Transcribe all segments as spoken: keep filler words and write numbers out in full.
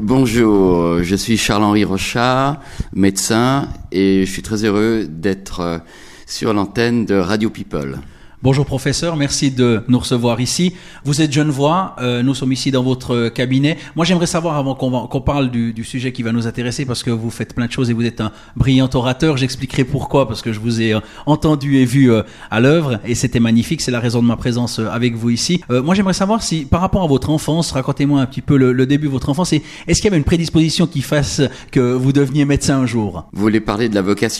Bonjour, je suis Charles-Henri Rochard, médecin, et je suis très heureux d'être sur l'antenne de Radio People. Bonjour professeur, merci de nous recevoir ici. Vous êtes Genevois, euh, nous sommes ici dans votre cabinet. Moi j'aimerais savoir, avant qu'on, va, qu'on parle du, du sujet qui va nous intéresser, parce que vous faites plein de choses et vous êtes un brillant orateur, j'expliquerai pourquoi, parce que je vous ai euh, entendu et vu euh, à l'œuvre, et c'était magnifique, c'est la raison de ma présence euh, avec vous ici. Euh, moi j'aimerais savoir si, par rapport à votre enfance, racontez-moi un petit peu le, le début de votre enfance, et est-ce qu'il y avait une prédisposition qui fasse que vous deveniez médecin un jour ? Vous voulez parler de la vocation ?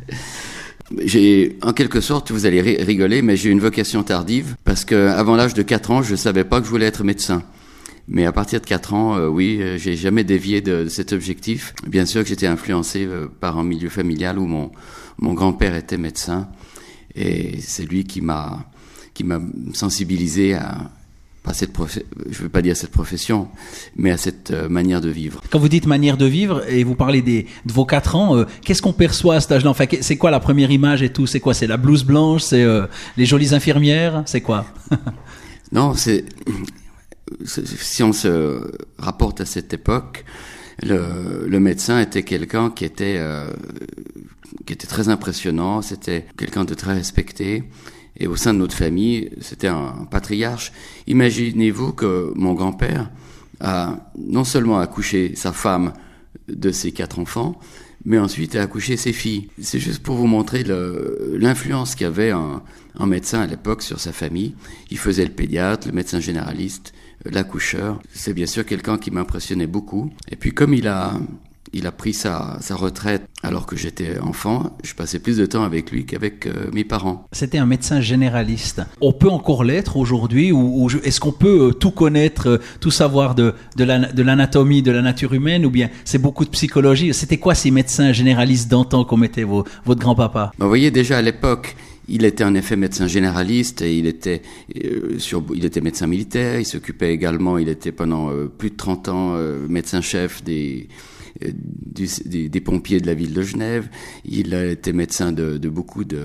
J'ai, en quelque sorte, vous allez rigoler, mais j'ai une vocation tardive, parce que avant l'âge de quatre ans, je savais pas que je voulais être médecin. Mais à partir de quatre ans, euh, oui, j'ai jamais dévié de, de cet objectif. Bien sûr que j'étais influencé euh, par un milieu familial où mon, mon grand-père était médecin, et c'est lui qui m'a, qui m'a sensibilisé à, pas cette prof... je veux pas dire cette profession, mais à cette euh, manière de vivre. Quand vous dites manière de vivre, et vous parlez des, de vos quatre ans, euh, qu'est-ce qu'on perçoit à cet âge-là ? Enfin, c'est quoi la première image et tout ? C'est quoi ? C'est la blouse blanche ? C'est euh, les jolies infirmières ? C'est quoi ? Non, c'est... c'est... Si on se rapporte à cette époque, le, le médecin était quelqu'un qui était, euh, qui était très impressionnant, c'était quelqu'un de très respecté. Et au sein de notre famille, c'était un patriarche. Imaginez-vous que mon grand-père a non seulement accouché sa femme de ses quatre enfants, mais ensuite a accouché ses filles. C'est juste pour vous montrer le, l'influence qu'avait un, un médecin à l'époque sur sa famille. Il faisait le pédiatre, le médecin généraliste, l'accoucheur. C'est bien sûr quelqu'un qui m'impressionnait beaucoup. Et puis comme il a... Il a pris sa, sa retraite alors que j'étais enfant. Je passais plus de temps avec lui qu'avec euh, mes parents. C'était un médecin généraliste. On peut encore l'être aujourd'hui ou, ou est-ce qu'on peut euh, tout connaître, euh, tout savoir de, de, la, de l'anatomie, de la nature humaine, ou bien c'est beaucoup de psychologie ? C'était quoi ces médecins généralistes d'antan comme était vos, votre grand-papa ? Vous voyez, déjà à l'époque, il était en effet médecin généraliste et il était, euh, sur, il était médecin militaire. Il s'occupait également, il était pendant euh, plus de trente ans euh, médecin-chef des... Du, des, des pompiers de la ville de Genève. Il a été médecin de, de beaucoup de,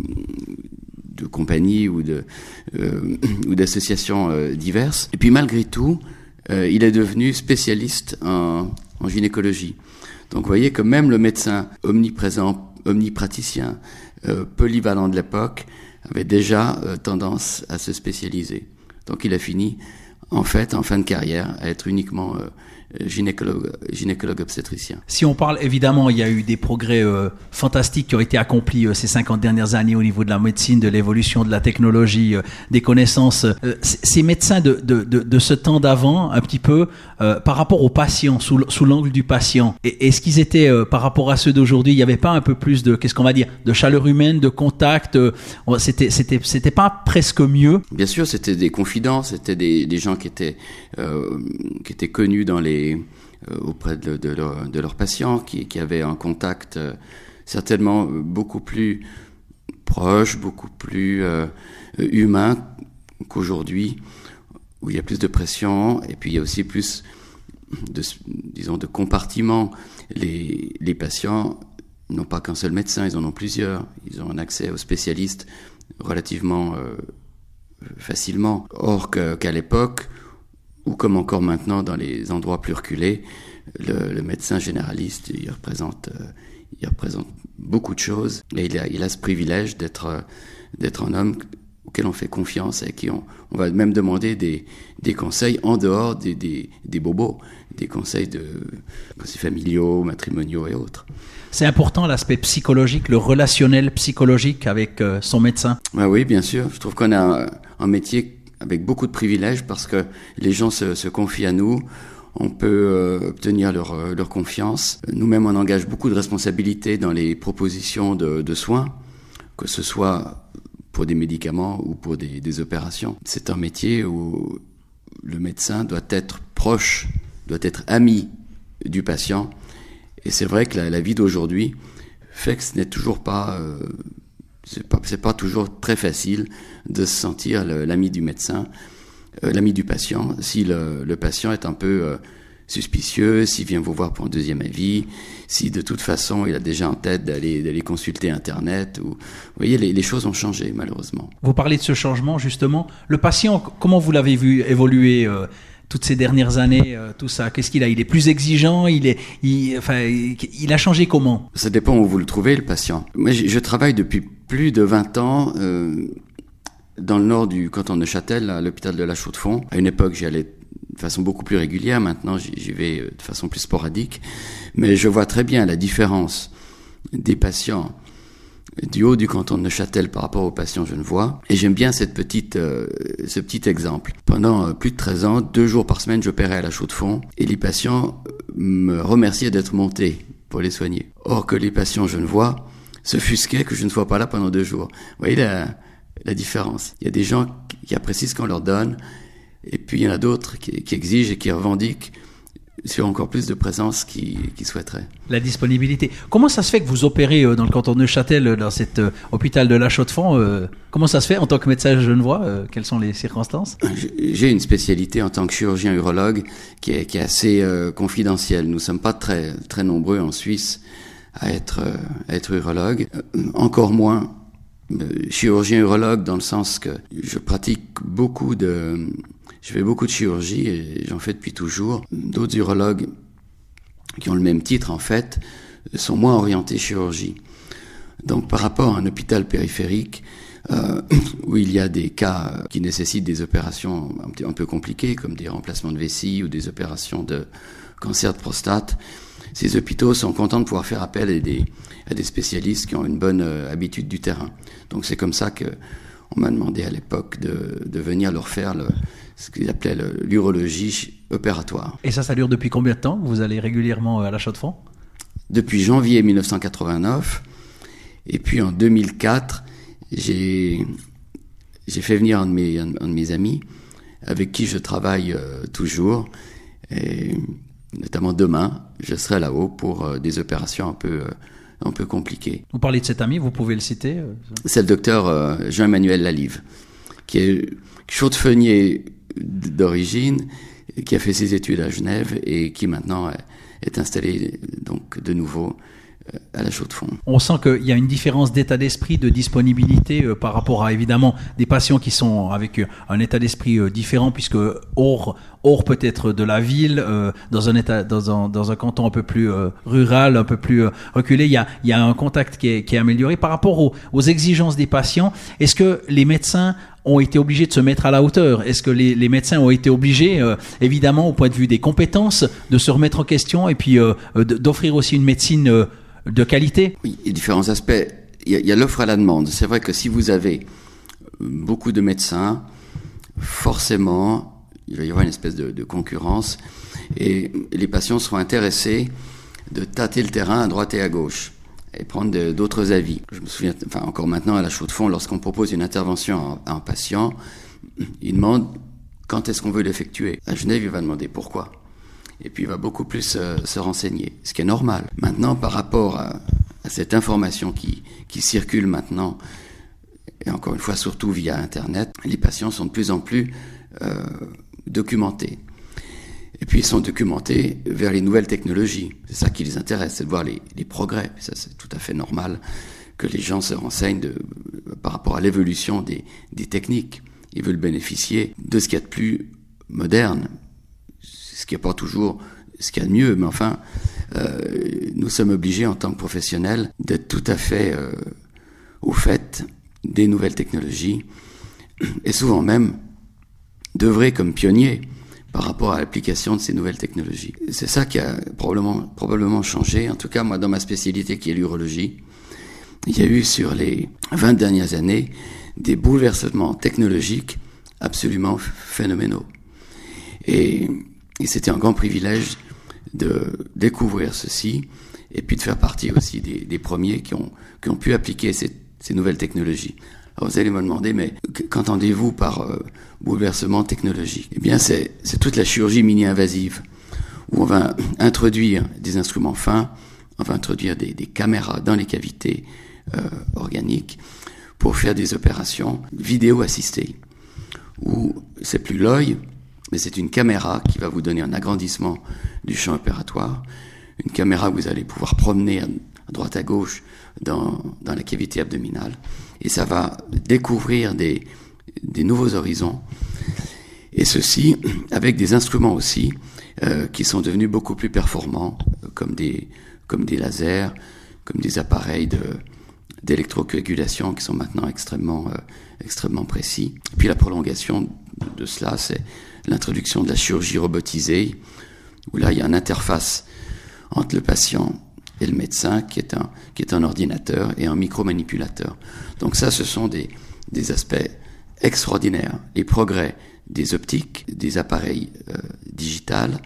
de compagnies ou, de, euh, ou d'associations euh, diverses. Et puis malgré tout, euh, il est devenu spécialiste en, en gynécologie. Donc vous voyez que même le médecin omniprésent, omnipraticien, euh, polyvalent de l'époque, avait déjà euh, tendance à se spécialiser. Donc il a fini, en fait, en fin de carrière, à être uniquement... Euh, gynécologue, gynécologue obstétricien. Si on parle, évidemment, il y a eu des progrès euh, fantastiques qui ont été accomplis euh, ces cinquante dernières années au niveau de la médecine, de l'évolution de la technologie, euh, des connaissances. Euh, c- ces médecins de, de, de, de ce temps d'avant, un petit peu, euh, par rapport aux patients, sous, sous l'angle du patient, et, est-ce qu'ils étaient, euh, par rapport à ceux d'aujourd'hui, il n'y avait pas un peu plus de, qu'est-ce qu'on va dire, de chaleur humaine, de contact, euh, c'était, c'était, c'était pas presque mieux ? Bien sûr, c'était des confidents, c'était des, des gens qui étaient, euh, qui étaient connus dans les Euh, auprès de, de, leur, de leurs patients, qui, qui avaient un contact euh, certainement beaucoup plus proche, beaucoup plus euh, humain qu'aujourd'hui, où il y a plus de pression, et puis il y a aussi plus de, disons, de compartiments. Les, les patients n'ont pas qu'un seul médecin, ils en ont plusieurs, ils ont un accès aux spécialistes relativement euh, facilement. Or que, qu'à l'époque, ou comme encore maintenant dans les endroits plus reculés, le, le médecin généraliste, il représente, euh, il représente beaucoup de choses, et il a, il a ce privilège d'être, euh, d'être un homme auquel on fait confiance et à qui on, on va même demander des, des conseils en dehors des, des, des bobos, des conseils de conseils familiaux, matrimoniaux et autres. C'est important l'aspect psychologique, le relationnel psychologique avec euh, son médecin. Ah oui, bien sûr. Je trouve qu'on a un, un métier avec beaucoup de privilèges parce que les gens se, se confient à nous, on peut euh, obtenir leur, leur confiance. Nous-mêmes, on engage beaucoup de responsabilités dans les propositions de, de soins, que ce soit pour des médicaments ou pour des, des opérations. C'est un métier où le médecin doit être proche, doit être ami du patient. Et c'est vrai que la, la vie d'aujourd'hui fait que ce n'est toujours pas... Euh, C'est pas, c'est pas toujours très facile de se sentir le, l'ami du médecin, euh, l'ami du patient. Si le, le patient est un peu euh, suspicieux, s'il vient vous voir pour un deuxième avis, si de toute façon il a déjà en tête d'aller, d'aller consulter Internet. Ou, vous voyez, les, les choses ont changé malheureusement. Vous parlez de ce changement justement. Le patient, comment vous l'avez vu évoluer euh, toutes ces dernières années, euh, tout ça? Qu'est-ce qu'il a? Il est plus exigeant, il est, il, enfin, il, il a changé comment? Ça dépend où vous le trouvez, le patient. Moi, je, je travaille depuis plus de vingt ans euh, dans le nord du canton de Neuchâtel, à l'hôpital de La Chaux-de-Fonds. À une époque, j'y allais de façon beaucoup plus régulière. Maintenant, j'y, j'y vais de façon plus sporadique. Mais je vois très bien la différence des patients du haut du canton de Neuchâtel par rapport aux patients genevois. Et j'aime bien cette petite, euh, ce petit exemple. Pendant euh, plus de treize ans, deux jours par semaine, j'opérais à La Chaux-de-Fonds et les patients me remerciaient d'être montés pour les soigner. Or que les patients genevois s'offusquaient que je ne sois pas là pendant deux jours. Vous voyez la, la différence. Il y a des gens qui apprécient ce qu'on leur donne et puis il y en a d'autres qui, qui exigent et qui revendiquent sur encore plus de présence qu'ils qui souhaiteraient. La disponibilité. Comment ça se fait que vous opérez dans le canton de Neuchâtel, dans cet euh, hôpital de La Chaux-de-Fonds euh, Comment ça se fait en tant que médecin genevois euh, Quelles sont les circonstances? J'ai une spécialité en tant que chirurgien urologue qui est, qui est assez euh, confidentielle. Nous ne sommes pas très, très nombreux en Suisse à être, euh, à être urologue. Euh, encore moins euh, chirurgien urologue dans le sens que je pratique beaucoup de... Je fais beaucoup de chirurgie et j'en fais depuis toujours. D'autres urologues qui ont le même titre, en fait, sont moins orientés chirurgie. Donc, par rapport à un hôpital périphérique, euh, où il y a des cas qui nécessitent des opérations un, petit, un peu compliquées, comme des remplacements de vessie ou des opérations de cancer de prostate, ces hôpitaux sont contents de pouvoir faire appel à des, à des spécialistes qui ont une bonne euh, habitude du terrain. Donc, c'est comme ça que on m'a demandé à l'époque de, de venir leur faire le, ce qu'ils appelaient le, l'urologie opératoire. Et ça, ça dure depuis combien de temps? Vous allez régulièrement à La Chaux-de-Fonds? Depuis janvier mille neuf cent quatre-vingt-neuf. Et puis en deux mille quatre, j'ai, j'ai fait venir un de mes, un, un de mes amis avec qui je travaille euh, toujours. Et notamment demain, je serai là-haut pour euh, des opérations un peu... Euh, un peu compliqué. Vous parlez de cet ami, vous pouvez le citer? C'est le docteur euh, Jean-Emmanuel Lalive, qui est chaudefonnier d'origine, qui a fait ses études à Genève et qui maintenant est installé donc de nouveau à La Chaux-de-Fonds. On sent qu'il y a une différence d'état d'esprit, de disponibilité euh, par rapport à évidemment des patients qui sont avec euh, un état d'esprit euh, différent, puisque hors, hors peut-être de la ville, euh, dans un état, dans un, dans un canton un peu plus euh, rural, un peu plus euh, reculé, il y a, il y a un contact qui est, qui est amélioré par rapport aux, aux exigences des patients. Est-ce que les médecins ont été obligés de se mettre à la hauteur? Est-ce que les, les médecins ont été obligés, euh, évidemment, au point de vue des compétences, de se remettre en question et puis euh, d'offrir aussi une médecine euh, de qualité? Oui, il y a différents aspects. Il y a, il y a l'offre à la demande. C'est vrai que si vous avez beaucoup de médecins, forcément, il va y avoir une espèce de, de concurrence et les patients seront intéressés de tâter le terrain à droite et à gauche et prendre de, d'autres avis. Je me souviens, enfin encore maintenant à La Chaux-de-Fonds, lorsqu'on propose une intervention à un patient, il demande quand est-ce qu'on veut l'effectuer. À Genève, il va demander pourquoi. Et puis il va beaucoup plus euh, se renseigner, ce qui est normal. Maintenant, par rapport à, à cette information qui, qui circule maintenant, et encore une fois surtout via Internet, les patients sont de plus en plus euh, documentés. Et puis ils sont documentés vers les nouvelles technologies. C'est ça qui les intéresse, c'est de voir les, les progrès. Ça, c'est tout à fait normal que les gens se renseignent de, par rapport à l'évolution des, des techniques. Ils veulent bénéficier de ce qu'il y a de plus moderne, ce qui n'est pas toujours ce qu'il y a de mieux, mais enfin, euh, nous sommes obligés en tant que professionnels d'être tout à fait euh, au fait des nouvelles technologies et souvent même d'œuvrer comme pionniers par rapport à l'application de ces nouvelles technologies. C'est ça qui a probablement, probablement changé. En tout cas, moi, dans ma spécialité qui est l'urologie, il y a eu sur les vingt dernières années des bouleversements technologiques absolument phénoménaux. Et, et c'était un grand privilège de découvrir ceci et puis de faire partie aussi des, des premiers qui ont, qui ont pu appliquer ces, ces nouvelles technologies. Alors vous allez me demander, mais qu'entendez-vous par euh, bouleversement technologique? Eh bien, c'est, c'est toute la chirurgie mini-invasive, où on va introduire des instruments fins, on va introduire des, des caméras dans les cavités euh, organiques pour faire des opérations vidéo-assistées, où c'est plus l'œil, mais c'est une caméra qui va vous donner un agrandissement du champ opératoire, une caméra que vous allez pouvoir promener à droite à gauche dans, dans la cavité abdominale, et ça va découvrir des, des nouveaux horizons. Et ceci avec des instruments aussi euh, qui sont devenus beaucoup plus performants, comme des, comme des lasers, comme des appareils de, d'électrocoagulation qui sont maintenant extrêmement, euh, extrêmement précis. Et puis la prolongation de cela, c'est l'introduction de la chirurgie robotisée, où là il y a une interface entre le patient et le médecin qui est un, qui est un ordinateur et un micromanipulateur. Donc ça, ce sont des, des aspects extraordinaires. Les progrès des optiques, des appareils euh, digitales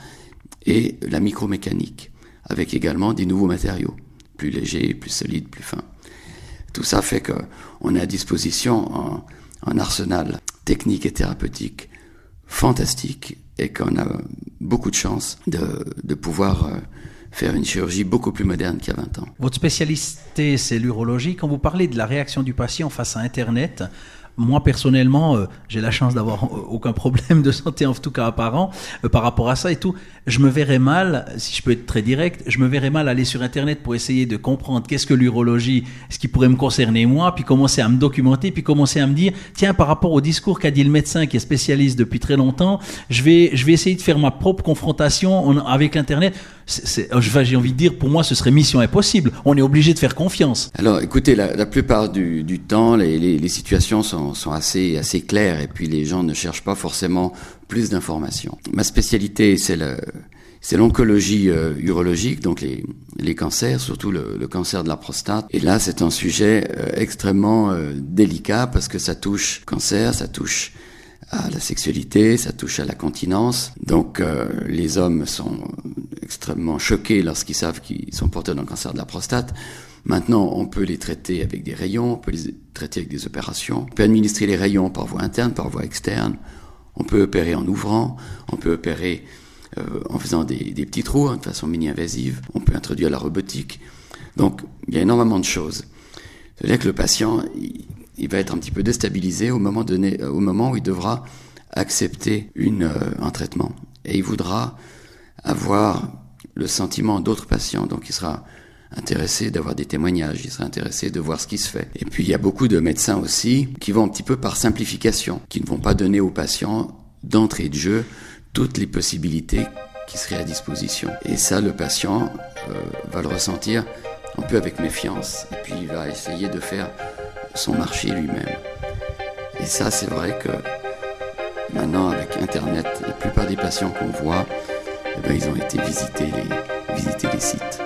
et la micromécanique, avec également des nouveaux matériaux, plus légers, plus solides, plus fins. Tout ça fait qu'on a à disposition un, un arsenal technique et thérapeutique fantastique et qu'on a beaucoup de chance de, de pouvoir euh, faire une chirurgie beaucoup plus moderne qu'il y a vingt ans. Votre spécialité, c'est l'urologie. Quand vous parlez de la réaction du patient face à Internet, moi, personnellement, euh, j'ai la chance d'avoir euh, aucun problème de santé, en tout cas apparent, euh, par rapport à ça et tout. Je me verrais mal, si je peux être très direct, je me verrais mal aller sur Internet pour essayer de comprendre qu'est-ce que l'urologie, ce qui pourrait me concerner moi, puis commencer à me documenter, puis commencer à me dire, tiens, par rapport au discours qu'a dit le médecin qui est spécialiste depuis très longtemps, je vais, je vais essayer de faire ma propre confrontation avec Internet. C'est, c'est, enfin, j'ai envie de dire, pour moi, ce serait mission impossible. On est obligé de faire confiance. Alors, écoutez, la, la plupart du, du temps, les, les, les situations sont, sont assez, assez claires, et puis les gens ne cherchent pas forcément plus d'informations. Ma spécialité, c'est le, c'est l'oncologie euh, urologique, donc les, les cancers, surtout le, le cancer de la prostate. Et là, c'est un sujet euh, extrêmement euh, délicat parce que ça touche cancer, ça touche à la sexualité, ça touche à la continence. Donc euh, les hommes sont extrêmement choqués lorsqu'ils savent qu'ils sont porteurs d'un cancer de la prostate. Maintenant, on peut les traiter avec des rayons, on peut les traiter avec des opérations. On peut administrer les rayons par voie interne, par voie externe. On peut opérer en ouvrant, on peut opérer euh, en faisant des, des petits trous, hein, de façon mini-invasive. On peut introduire la robotique. Donc, il y a énormément de choses. C'est-à-dire que le patient, il, il va être un petit peu déstabilisé au moment donné, au moment où il devra accepter une, euh, un traitement. Et il voudra avoir le sentiment d'autres patients. Donc, il sera intéressé d'avoir des témoignages, il sera intéressé de voir ce qui se fait. Et puis il y a beaucoup de médecins aussi qui vont un petit peu par simplification, qui ne vont pas donner aux patients d'entrée de jeu toutes les possibilités qui seraient à disposition. Et ça, le patient euh, va le ressentir un peu avec méfiance, et puis il va essayer de faire son marché lui-même. Et ça, c'est vrai que maintenant, avec Internet, la plupart des patients qu'on voit, eh ben, ils ont été visiter les, visiter les sites.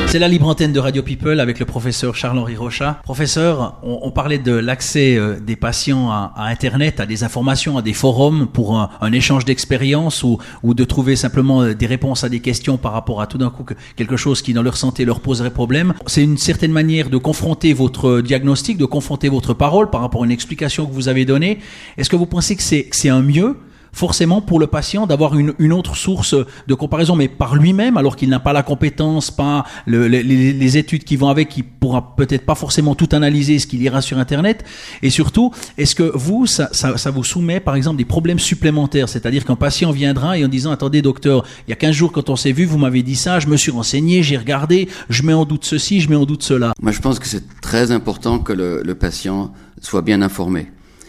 C'est la libre antenne de Radio People avec le professeur Charles-Henri Rochat. Professeur, on, on parlait de l'accès euh, des patients à, à Internet, à des informations, à des forums pour un, un échange d'expériences ou, ou de trouver simplement des réponses à des questions par rapport à tout d'un coup que, quelque chose qui dans leur santé leur poserait problème. C'est une certaine manière de confronter votre diagnostic, de confronter votre parole par rapport à une explication que vous avez donnée. Est-ce que vous pensez que c'est, que c'est un mieux forcément pour le patient d'avoir une, une autre source de comparaison, mais par lui-même, alors qu'il n'a pas la compétence, pas le, les, les études qui vont avec, qui pourra peut-être pas forcément tout analyser ce qu'il ira sur Internet. Et surtout, est-ce que vous, ça, ça, ça vous soumet par exemple des problèmes supplémentaires, c'est-à-dire qu'un patient viendra et en disant, attendez docteur, il y a quinze jours quand on s'est vu, vous m'avez dit ça, je me suis renseigné, j'ai regardé, je mets en doute ceci, je mets en doute cela. Moi, je pense que c'est très important que le, le patient soit bien informé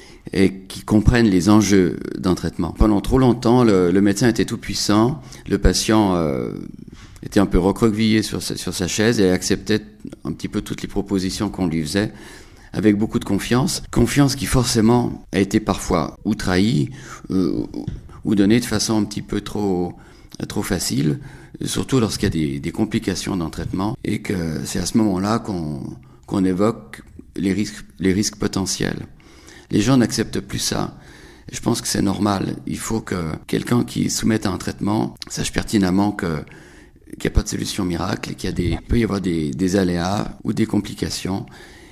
et qui comprennent les enjeux d'un traitement. Pendant trop longtemps, le, le médecin était tout puissant, le patient euh, était un peu recroquevillé sur sa, sur sa chaise et acceptait un petit peu toutes les propositions qu'on lui faisait avec beaucoup de confiance. Confiance qui forcément a été parfois ou trahie euh, ou donnée de façon un petit peu trop, trop facile, surtout lorsqu'il y a des, des complications dans le traitement et que c'est à ce moment-là qu'on, qu'on évoque les risques, les risques potentiels. Les gens n'acceptent plus ça. Je pense que c'est normal. Il faut que quelqu'un qui soumette à un traitement sache pertinemment que, qu'il n'y a pas de solution miracle et qu'il y a des, il peut y avoir des, des aléas ou des complications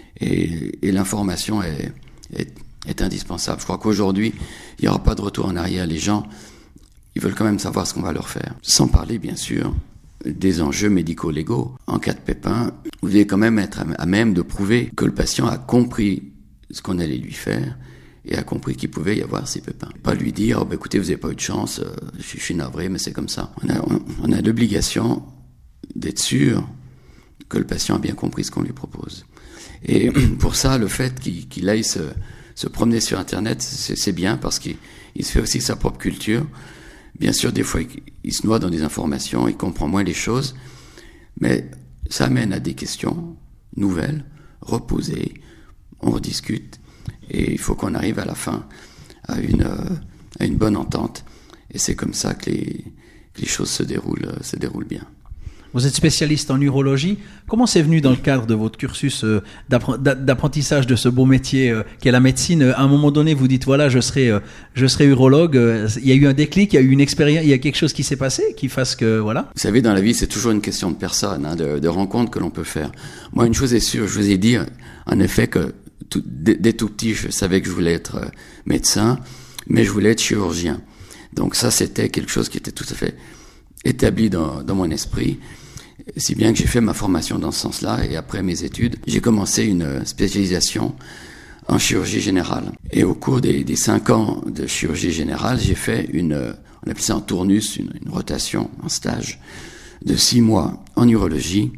et, et l'information est, est, est indispensable. Je crois qu'aujourd'hui, il n'y aura pas de retour en arrière. Les gens, ils veulent quand même savoir ce qu'on va leur faire. Sans parler, bien sûr, des enjeux médico-légaux. En cas de pépin, vous devez quand même être à même de prouver que le patient a compris ce qu'on allait lui faire, et a compris qu'il pouvait y avoir ces pépins. Pas lui dire, oh, bah, écoutez, vous n'avez pas eu de chance, euh, je, je suis navré, mais c'est comme ça. On a, on, on a l'obligation d'être sûr que le patient a bien compris ce qu'on lui propose. Et pour ça, le fait qu'il, qu'il aille se, se promener sur Internet, c'est, c'est bien, parce qu'il il se fait aussi sa propre culture. Bien sûr, des fois, il, il se noie dans des informations, il comprend moins les choses, mais ça amène à des questions nouvelles, reposées, on rediscute et il faut qu'on arrive à la fin à une, euh, à une bonne entente. Et c'est comme ça que les, que les choses se déroulent, euh, se déroulent bien. Vous êtes spécialiste en urologie. Comment c'est venu dans le cadre de votre cursus euh, d'apprentissage de ce beau métier euh, qu'est la médecine? À un moment donné, vous dites, voilà, je serai, euh, je serai urologue. Euh, il y a eu un déclic, il y a eu une expérience, il y a quelque chose qui s'est passé qui fasse que, voilà. Vous savez, dans la vie, c'est toujours une question de personne, hein, de, de rencontres que l'on peut faire. Moi, une chose est sûre, je vous ai dit, en effet, que tout, dès, dès tout petit, je savais que je voulais être euh, médecin, mais je voulais être chirurgien. Donc ça, c'était quelque chose qui était tout à fait établi dans, dans mon esprit, si bien que j'ai fait ma formation dans ce sens-là, et après mes études, j'ai commencé une spécialisation en chirurgie générale. Et au cours des, des cinq ans de chirurgie générale, j'ai fait une, on appelle ça en tournus, une, une rotation, un stage de six mois en urologie.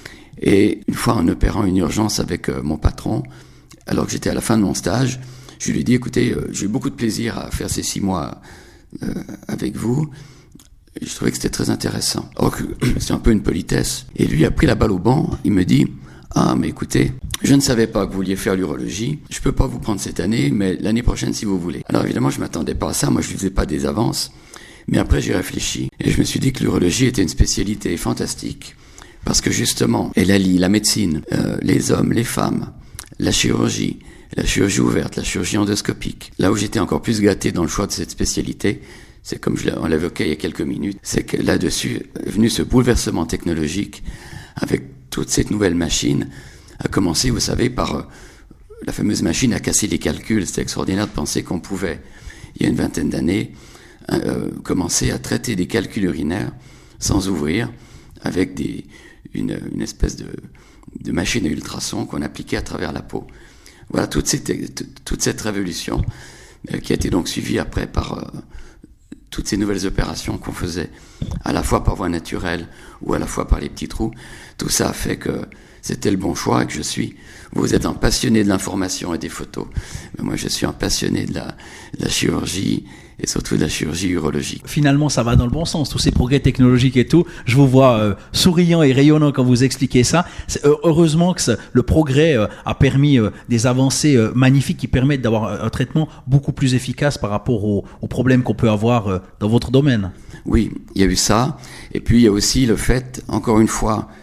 Et une fois en opérant une urgence avec euh, mon patron, alors que j'étais à la fin de mon stage, je lui ai dit, écoutez, euh, j'ai eu beaucoup de plaisir à faire ces six mois euh, avec vous. Et je trouvais que c'était très intéressant. Or, c'est un peu une politesse. Et lui a pris la balle au banc. Il me dit, ah, mais écoutez, je ne savais pas que vous vouliez faire l'urologie. Je peux pas vous prendre cette année, mais l'année prochaine si vous voulez. Alors évidemment, je m'attendais pas à ça. Moi, je lui faisais pas des avances. Mais après, j'ai réfléchi. Et je me suis dit que l'urologie était une spécialité fantastique. Parce que justement, elle allie la médecine, euh, les hommes, les femmes, la chirurgie, la chirurgie ouverte, la chirurgie endoscopique. Là où j'étais encore plus gâté dans le choix de cette spécialité, c'est comme je on l'évoquait il y a quelques minutes, c'est que là-dessus est venu ce bouleversement technologique avec toute cette nouvelle machine, a commencé, vous savez, par euh, la fameuse machine à casser les calculs. C'était extraordinaire de penser qu'on pouvait, il y a une vingtaine d'années, euh, commencer à traiter des calculs urinaires sans ouvrir, avec des, une, une espèce de, de machine à ultrasons qu'on appliquait à travers la peau. Voilà toute cette, toute cette révolution euh, qui a été donc suivie après par euh, toutes ces nouvelles opérations qu'on faisait, à la fois par voie naturelle ou à la fois par les petits trous. Tout ça a fait que c'était le bon choix et que je suis. Vous êtes un passionné de l'information et des photos, mais moi je suis un passionné de la, de la chirurgie et surtout de la chirurgie urologique. Finalement, ça va dans le bon sens, tous ces progrès technologiques et tout. Je vous vois euh, souriant et rayonnant quand vous expliquez ça. C'est, euh, heureusement que ça, le progrès euh, a permis euh, des avancées euh, magnifiques qui permettent d'avoir un traitement beaucoup plus efficace par rapport aux, aux problèmes qu'on peut avoir euh, dans votre domaine. Oui, il y a eu ça. Et puis il y a aussi le fait, encore une fois,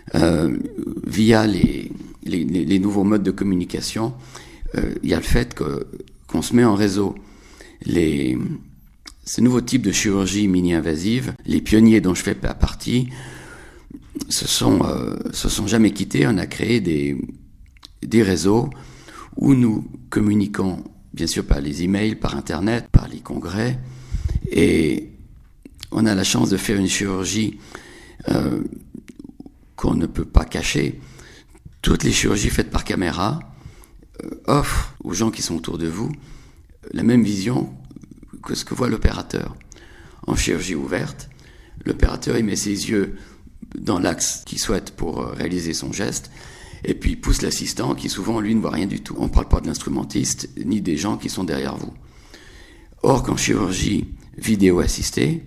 euh, via les, les, les nouveaux modes de communication, euh, il y a le fait que, qu'on se met en réseau. Les, ces nouveaux types de chirurgie mini-invasive, les pionniers dont je fais partie, se sont, euh, se sont jamais quittés. On a créé des, des réseaux où nous communiquons, bien sûr par les emails, par Internet, par les congrès, et on a la chance de faire une chirurgie euh, qu'on ne peut pas cacher. Toutes les chirurgies faites par caméra euh, offrent aux gens qui sont autour de vous la même vision que ce que voit l'opérateur. En chirurgie ouverte, l'opérateur il met ses yeux dans l'axe qu'il souhaite pour réaliser son geste, et puis il pousse l'assistant qui souvent lui ne voit rien du tout. On ne parle pas de l'instrumentiste ni des gens qui sont derrière vous. Or qu'en chirurgie vidéo assistée,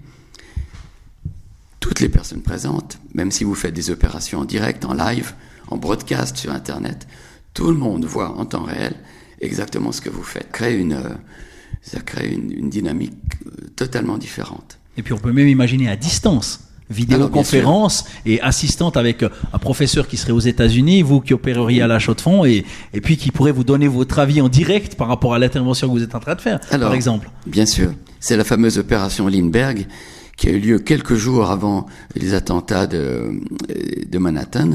toutes les personnes présentes, même si vous faites des opérations en direct, en live, en broadcast sur Internet, tout le monde voit en temps réel exactement ce que vous faites. Ça crée une, ça crée une, une dynamique totalement différente. Et puis on peut même imaginer à distance, vidéoconférence et assistante avec un professeur qui serait aux États-Unis, vous qui opéreriez à la Chaux-de-Fonds, et, et puis qui pourrait vous donner votre avis en direct par rapport à l'intervention que vous êtes en train de faire, Alors, par exemple. Bien sûr, c'est la fameuse opération Lindbergh qui a eu lieu quelques jours avant les attentats de, de Manhattan,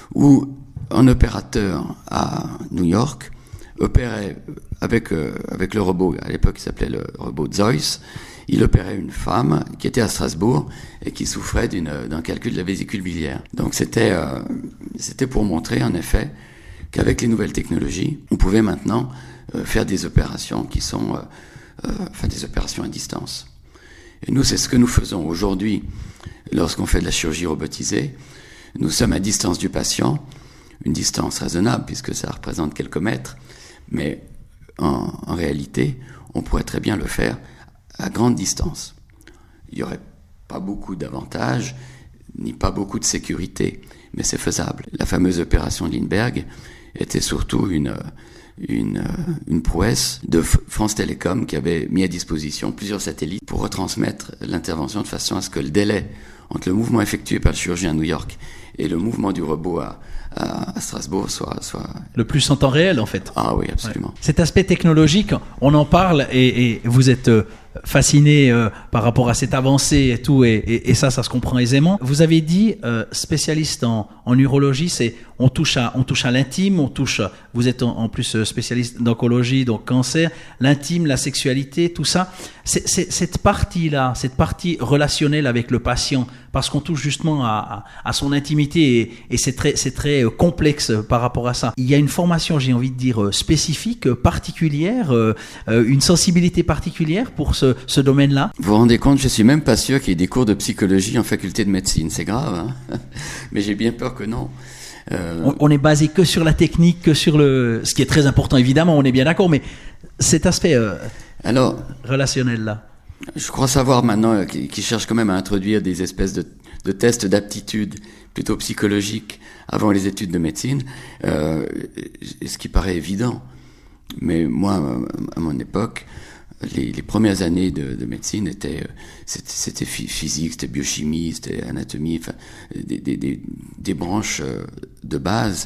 où un opérateur à New York opérait avec, euh, avec le robot, à l'époque il s'appelait le robot Zeus. Il opérait une femme qui était à Strasbourg et qui souffrait d'une, d'un calcul de la vésicule biliaire. Donc c'était, euh, c'était pour montrer en effet qu'avec les nouvelles technologies, on pouvait maintenant euh, faire des opérations qui sont, euh, euh, enfin des opérations à distance. Et nous, c'est ce que nous faisons aujourd'hui lorsqu'on fait de la chirurgie robotisée. Nous sommes à distance du patient, une distance raisonnable puisque ça représente quelques mètres, mais en, en réalité, on pourrait très bien le faire à grande distance. Il n'y aurait pas beaucoup d'avantages, ni pas beaucoup de sécurité, mais c'est faisable. La fameuse opération Lindbergh était surtout une, une, une prouesse de France Télécom qui avait mis à disposition plusieurs satellites pour retransmettre l'intervention de façon à ce que le délai entre le mouvement effectué par le chirurgien à New York et le mouvement du robot à, à, à Strasbourg soit, soit... Le plus en temps réel, en fait. Ah oui, absolument. Ouais. Cet aspect technologique, on en parle et, et vous êtes euh, fasciné euh, par rapport à cette avancée et tout, et, et, et ça, ça se comprend aisément. Vous avez dit, euh, spécialiste en, en urologie, c'est on touche à, on touche à l'intime, on touche, vous êtes en, en plus spécialiste d'oncologie, donc cancer, l'intime, la sexualité, tout ça. C'est, c'est, cette partie-là, cette partie relationnelle avec le patient, parce qu'on touche justement à, à, à son intimité et, et c'est très, c'est très complexe par rapport à ça. Il y a une formation, j'ai envie de dire, spécifique, particulière, euh, une sensibilité particulière pour ce, ce domaine-là. Vous vous rendez compte, je suis même pas sûr qu'il y ait des cours de psychologie en faculté de médecine. C'est grave, hein. Mais j'ai bien peur que non. Euh... On, on est basé que sur la technique, que sur le, ce qui est très important évidemment, on est bien d'accord, mais cet aspect euh, Alors, relationnel là. Je crois savoir maintenant qu'ils qui cherchent quand même à introduire des espèces de, de tests d'aptitude plutôt psychologiques avant les études de médecine, euh, ce qui paraît évident. Mais moi, à mon époque, les, les premières années de, de médecine étaient, c'était, c'était physique, c'était biochimie, c'était anatomie, enfin, des, des, des, des branches de base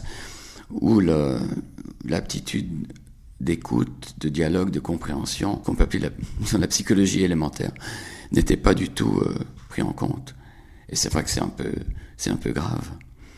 où le, l'aptitude d'écoute, de dialogue, de compréhension, qu'on peut appeler la, la psychologie élémentaire, n'était pas du tout euh, pris en compte. Et c'est vrai que c'est un peu, c'est un peu grave.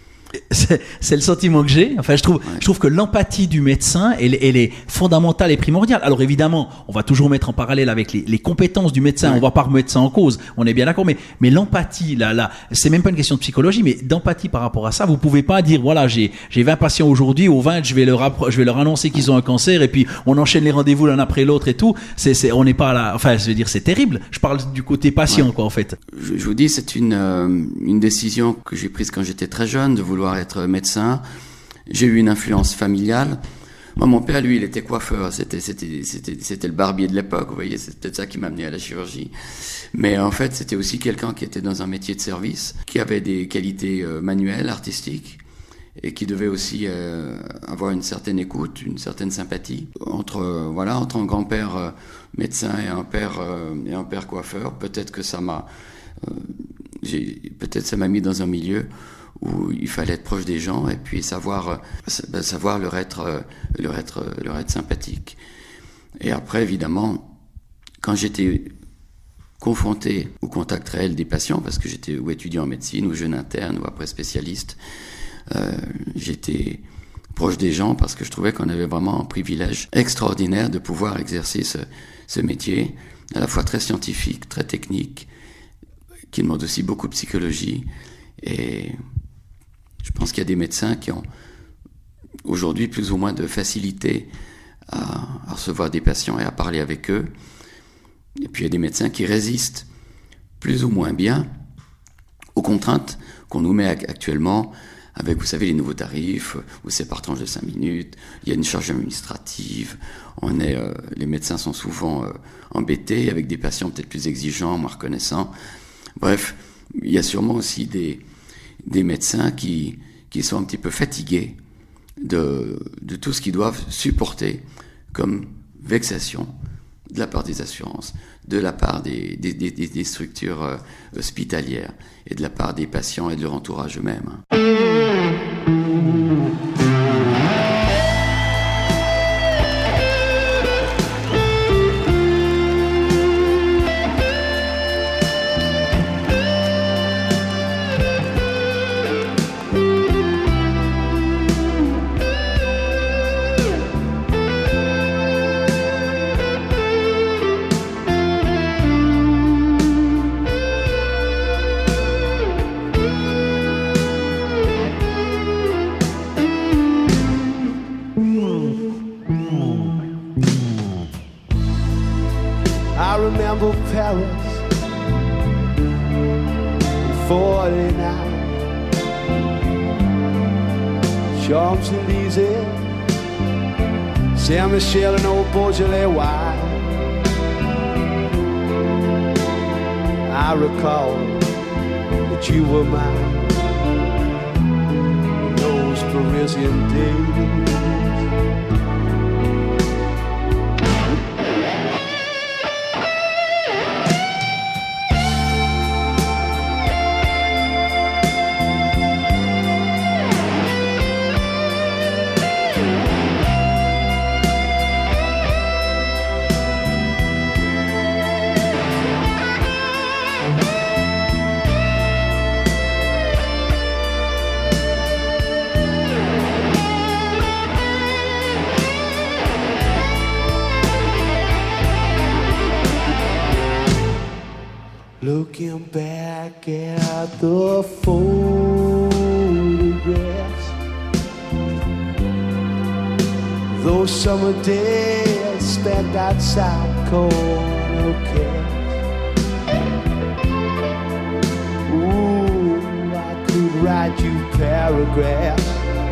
C'est, c'est le sentiment que j'ai. Enfin, je trouve, ouais. je trouve que l'empathie du médecin, elle, elle est fondamentale et primordiale. Alors évidemment, on va toujours mettre en parallèle avec les, les compétences du médecin. Ouais. On va pas remettre ça en cause. On est bien d'accord. Mais, mais l'empathie, là, là, c'est même pas une question de psychologie, mais d'empathie par rapport à ça. Vous pouvez pas dire, voilà, j'ai, j'ai vingt patients aujourd'hui, aux vingt, je vais leur, appro- je vais leur annoncer qu'ils ont un cancer et puis on enchaîne les rendez-vous l'un après l'autre et tout. C'est, c'est, on n'est pas là. Enfin, je veux dire, c'est terrible. Je parle du côté patient, ouais. quoi, en fait. Je, je vous dis, c'est une, euh, une décision que j'ai prise quand j'étais très jeune de vouloir être médecin. J'ai eu une influence familiale. Moi, mon père, lui, il était coiffeur. C'était, c'était, c'était, c'était le barbier de l'époque. Vous voyez, c'est peut-être ça qui m'a amené à la chirurgie. Mais en fait, c'était aussi quelqu'un qui était dans un métier de service, qui avait des qualités euh, manuelles, artistiques, et qui devait aussi euh, avoir une certaine écoute, une certaine sympathie entre euh, voilà, entre un grand-père euh, médecin et un père euh, et un père coiffeur. Peut-être que ça m'a, euh, j'ai, peut-être ça m'a mis dans un milieu où il fallait être proche des gens et puis savoir, euh, savoir leur être, euh, leur être, leur être sympathique. Et après, évidemment, quand j'étais confronté au contact réel des patients, parce que j'étais ou étudiant en médecine, ou jeune interne, ou après spécialiste, euh, j'étais proche des gens parce que je trouvais qu'on avait vraiment un privilège extraordinaire de pouvoir exercer ce, ce métier, à la fois très scientifique, très technique, qui demande aussi beaucoup de psychologie. Et je pense qu'il y a des médecins qui ont aujourd'hui plus ou moins de facilité à, à recevoir des patients et à parler avec eux. Et puis il y a des médecins qui résistent plus ou moins bien aux contraintes qu'on nous met actuellement avec, vous savez, les nouveaux tarifs, où c'est par tranche de cinq minutes, il y a une charge administrative, on est, euh, les médecins sont souvent euh, embêtés, avec des patients peut-être plus exigeants, moins reconnaissants. Bref, il y a sûrement aussi des, des médecins qui, qui sont un petit peu fatigués de, de tout ce qu'ils doivent supporter comme vexation de la part des assurances, de la part des, des, des, des structures euh, hospitalières et de la part des patients et de leur entourage eux-mêmes. Paris forty-nine, Champs-Élysées, Saint-Michel and old Beaujolais wine. I recall that you were mine in those Parisian days. Looking back at the photographs, those summer days spent outside corner cafes. Ooh, I could write you paragraphs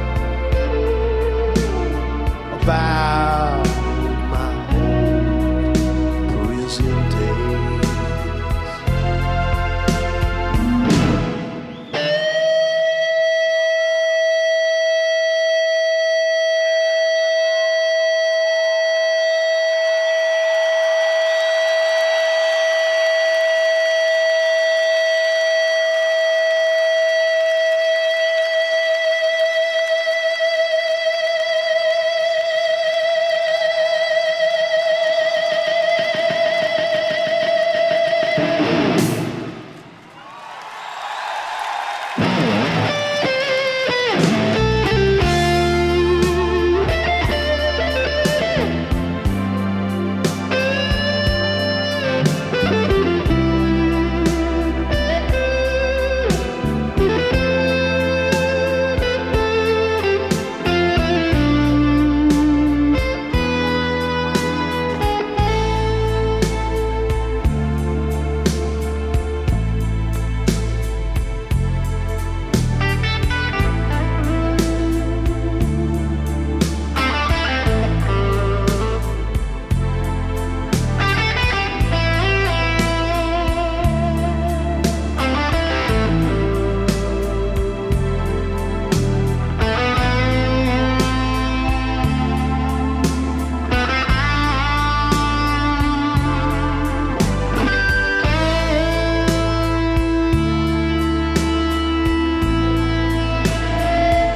about my old Parisian days.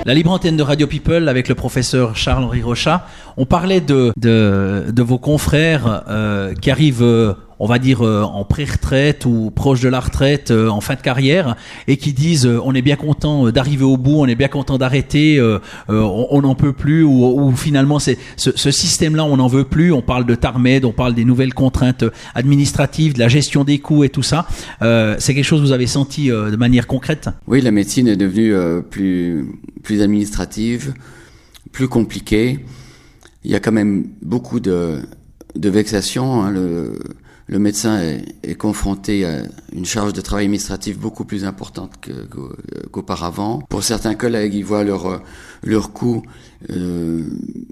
La libre antenne de Radio People avec le professeur Charles-Henri Rochat. On parlait de, de, de vos confrères euh, qui arrivent, euh, on va dire, euh, en pré-retraite ou proche de la retraite, euh, en fin de carrière, et qui disent euh, on est bien content d'arriver au bout, on est bien content d'arrêter, euh, euh, on n'en peut plus, ou, ou finalement c'est ce, ce système-là, on n'en veut plus. On parle de TARMED, on parle des nouvelles contraintes administratives, de la gestion des coûts et tout ça. Euh, c'est quelque chose que vous avez senti euh, de manière concrète? Oui, la médecine est devenue euh, plus, plus administrative, plus compliquée. Il y a quand même beaucoup de, de vexations. Hein. Le, le médecin est, est confronté à une charge de travail administratif beaucoup plus importante que, que, qu'auparavant. Pour certains collègues, ils voient leur, leur coût, euh,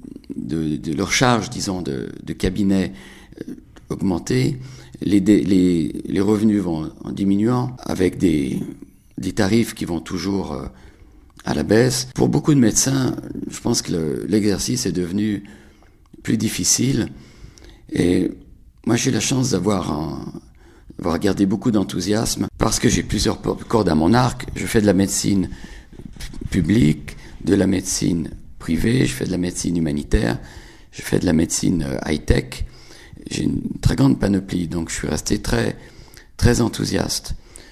de, de leur charge, disons, de, de cabinet euh, augmenter. Les, les, les revenus vont en diminuant avec des, des tarifs qui vont toujours euh, à la baisse. Pour beaucoup de médecins, je pense que le, l'exercice est devenu plus difficile. Et moi, j'ai la chance d'avoir, un, d'avoir gardé beaucoup d'enthousiasme parce que j'ai plusieurs cordes à mon arc. Je fais de la médecine publique, de la médecine privée, je fais de la médecine humanitaire, je fais de la médecine high-tech. J'ai une très grande panoplie, donc je suis resté très, très enthousiaste.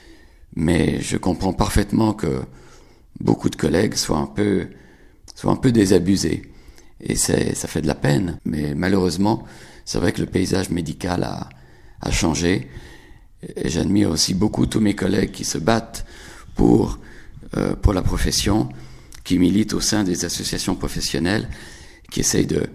Mais je comprends parfaitement que beaucoup de collègues soient un peu, soient un peu désabusés. Et c'est, ça fait de la peine. Mais malheureusement, c'est vrai que le paysage médical a, a changé. Et j'admire aussi beaucoup tous mes collègues qui se battent pour, euh, pour la profession, qui militent au sein des associations professionnelles, qui essayent de,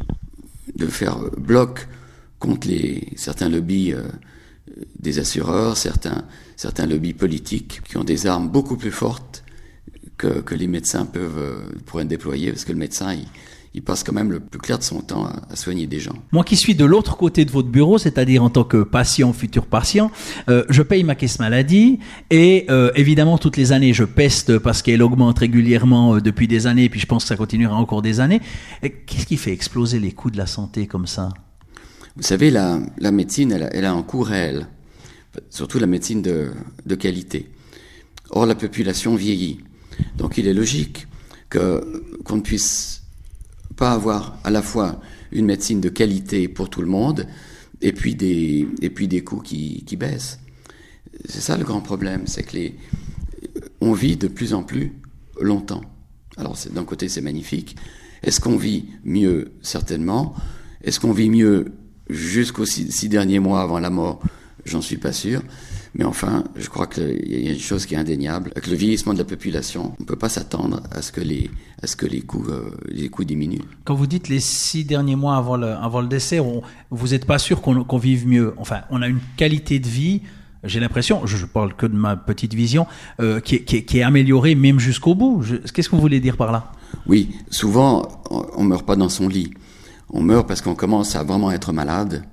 de faire bloc contre les, certains lobbies euh, des assureurs, certains, certains lobbies politiques qui ont des armes beaucoup plus fortes que, que les médecins peuvent, euh, pourraient déployer, parce que le médecin, il, il passe quand même le plus clair de son temps à, à soigner des gens. Moi qui suis de l'autre côté de votre bureau, c'est-à-dire en tant que patient, futur patient, euh, je paye ma caisse maladie et euh, évidemment toutes les années je peste parce qu'elle augmente régulièrement euh, depuis des années, et puis je pense que ça continuera encore des années. Et qu'est-ce qui fait exploser les coûts de la santé comme ça? Vous savez, la, la médecine, elle a, elle a un coût réel, surtout la médecine de, de qualité. Or, la population vieillit. Donc, il est logique que, qu'on ne puisse pas avoir à la fois une médecine de qualité pour tout le monde et puis des, et puis des coûts qui, qui baissent. C'est ça le grand problème, c'est que les, on vit de plus en plus longtemps. Alors, c'est, d'un côté, c'est magnifique. Est-ce qu'on vit mieux? Certainement. Est-ce qu'on vit mieux jusqu'aux six, six derniers mois avant la mort? J'en suis pas sûr. Mais enfin, je crois qu'il y a une chose qui est indéniable. Avec le vieillissement de la population, on ne peut pas s'attendre à ce que les, à ce que les coûts, euh, les coûts diminuent. Quand vous dites les six derniers mois avant le, avant le décès, on, vous n'êtes pas sûr qu'on, qu'on vive mieux. Enfin, on a une qualité de vie, j'ai l'impression, je ne parle que de ma petite vision, euh, qui, est, qui, est, qui est améliorée même jusqu'au bout. Je, qu'est-ce que vous voulez dire par là? Oui, souvent, on ne meurt pas dans son lit. On meurt parce qu'on commence à vraiment être malade.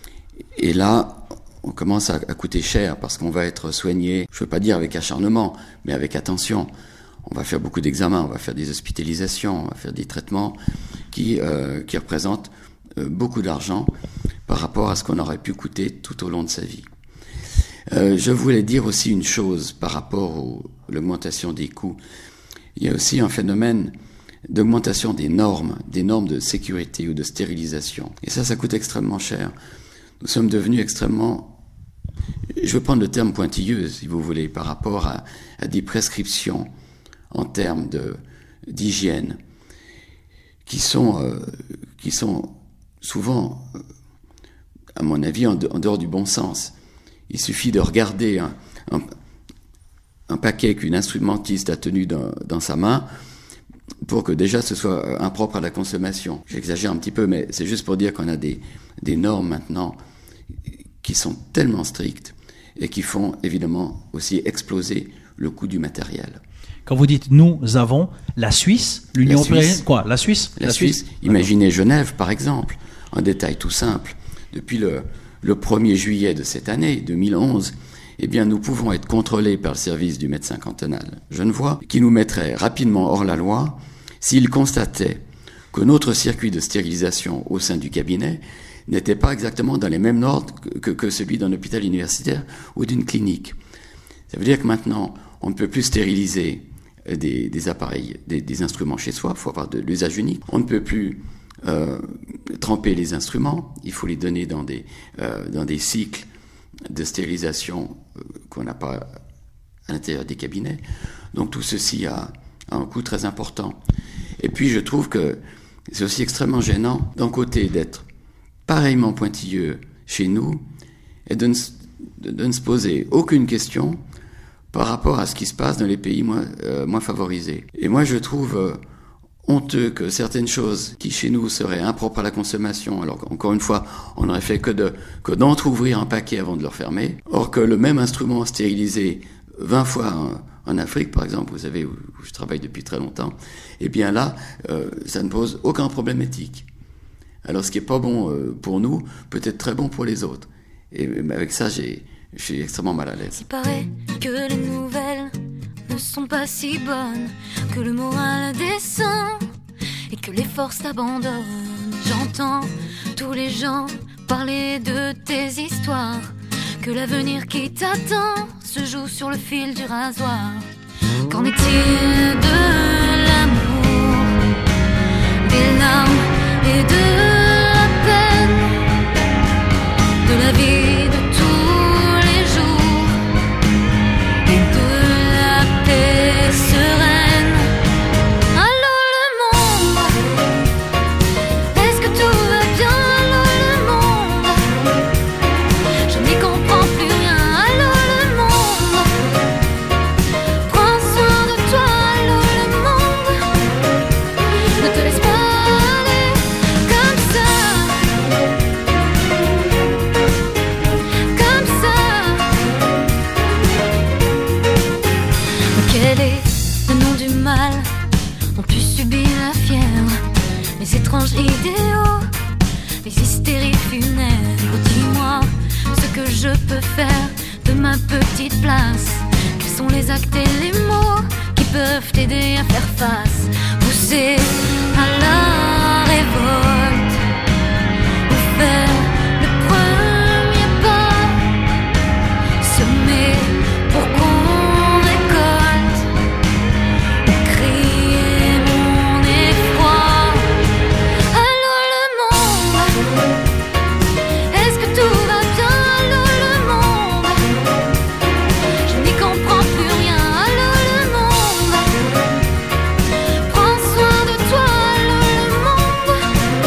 Et là, on commence à, à coûter cher parce qu'on va être soigné, je ne veux pas dire avec acharnement, mais avec attention. On va faire beaucoup d'examens, on va faire des hospitalisations, on va faire des traitements qui, euh, qui représentent euh, beaucoup d'argent par rapport à ce qu'on aurait pu coûter tout au long de sa vie. Euh, je voulais dire aussi une chose par rapport au, à l'augmentation des coûts. Il y a aussi un phénomène d'augmentation des normes, des normes de sécurité ou de stérilisation. Et ça, ça coûte extrêmement cher. Nous sommes devenus extrêmement, je vais prendre le terme pointilleux, si vous voulez, par rapport à, à des prescriptions en termes de, d'hygiène, qui sont, euh, qui sont souvent, euh, à mon avis, en, de, en dehors du bon sens. Il suffit de regarder un, un, un paquet qu'une instrumentiste a tenu dans, dans sa main pour que déjà ce soit impropre à la consommation. J'exagère un petit peu, mais c'est juste pour dire qu'on a des, des normes maintenant qui sont tellement strictes et qui font évidemment aussi exploser le coût du matériel. Quand vous dites « nous avons », la Suisse, l'Union européenne, quoi, la Suisse La, la Suisse, Suisse imaginez Genève par exemple, un détail tout simple. Depuis le, le premier juillet de cette année, deux mille onze, eh bien nous pouvons être contrôlés par le service du médecin cantonal genevois, qui nous mettrait rapidement hors la loi s'il constatait que notre circuit de stérilisation au sein du cabinet n'était pas exactement dans les mêmes normes que, que, que celui d'un hôpital universitaire ou d'une clinique. Ça veut dire que maintenant, on ne peut plus stériliser des, des appareils, des, des instruments chez soi. Il faut avoir de l'usage unique. On ne peut plus euh, tremper les instruments. Il faut les donner dans des, euh, dans des cycles de stérilisation euh, qu'on n'a pas à l'intérieur des cabinets. Donc tout ceci a, a un coût très important. Et puis je trouve que c'est aussi extrêmement gênant d'un côté d'être pareillement pointilleux chez nous et de ne, de, de ne se poser aucune question par rapport à ce qui se passe dans les pays moins, euh, moins favorisés. Et moi je trouve euh, honteux que certaines choses qui chez nous seraient impropres à la consommation, alors qu'encore une fois on n'aurait fait que, de, que d'entrouvrir un paquet avant de le refermer, or que le même instrument stérilisé vingt fois en, en Afrique, par exemple, vous savez, où, où je travaille depuis très longtemps, eh bien là, euh, ça ne pose aucun problème éthique. Alors ce qui est pas bon euh, pour nous, peut être très bon pour les autres. Et avec ça, j'ai, je suis extrêmement mal à l'aise. Il paraît que les nouvelles ne sont pas si bonnes, que le moral descend et que les forces t'abandonnent. J'entends tous les gens parler de tes histoires, que l'avenir qui t'attend se joue sur le fil du rasoir. Qu'en est-il de l'amour, des larmes et de la peine, de la vie de tous les jours et de la paix sereine? Allô le monde, est-ce que tout va bien? Allô le monde, je n'y comprends plus rien. Allô le monde, prends soin de toi. Allô le monde, ne te laisse pas aller comme ça, comme ça. Mais quel est le nom du mal dont tu subis la fièvre? Les étranges idéaux, les hystéries funèbres. Dis-moi ce que je peux faire de ma petite place. Quels sont les actes et les mots qui peuvent t'aider à faire face? Pousser à la révolte ou faire le premier pas, semer pour qu'on récolte, ou crier mon effroi. Allô le monde, est-ce que tout va bien? Allô le monde, je n'y comprends plus rien. Allô le monde, prends soin de toi. Allô le monde,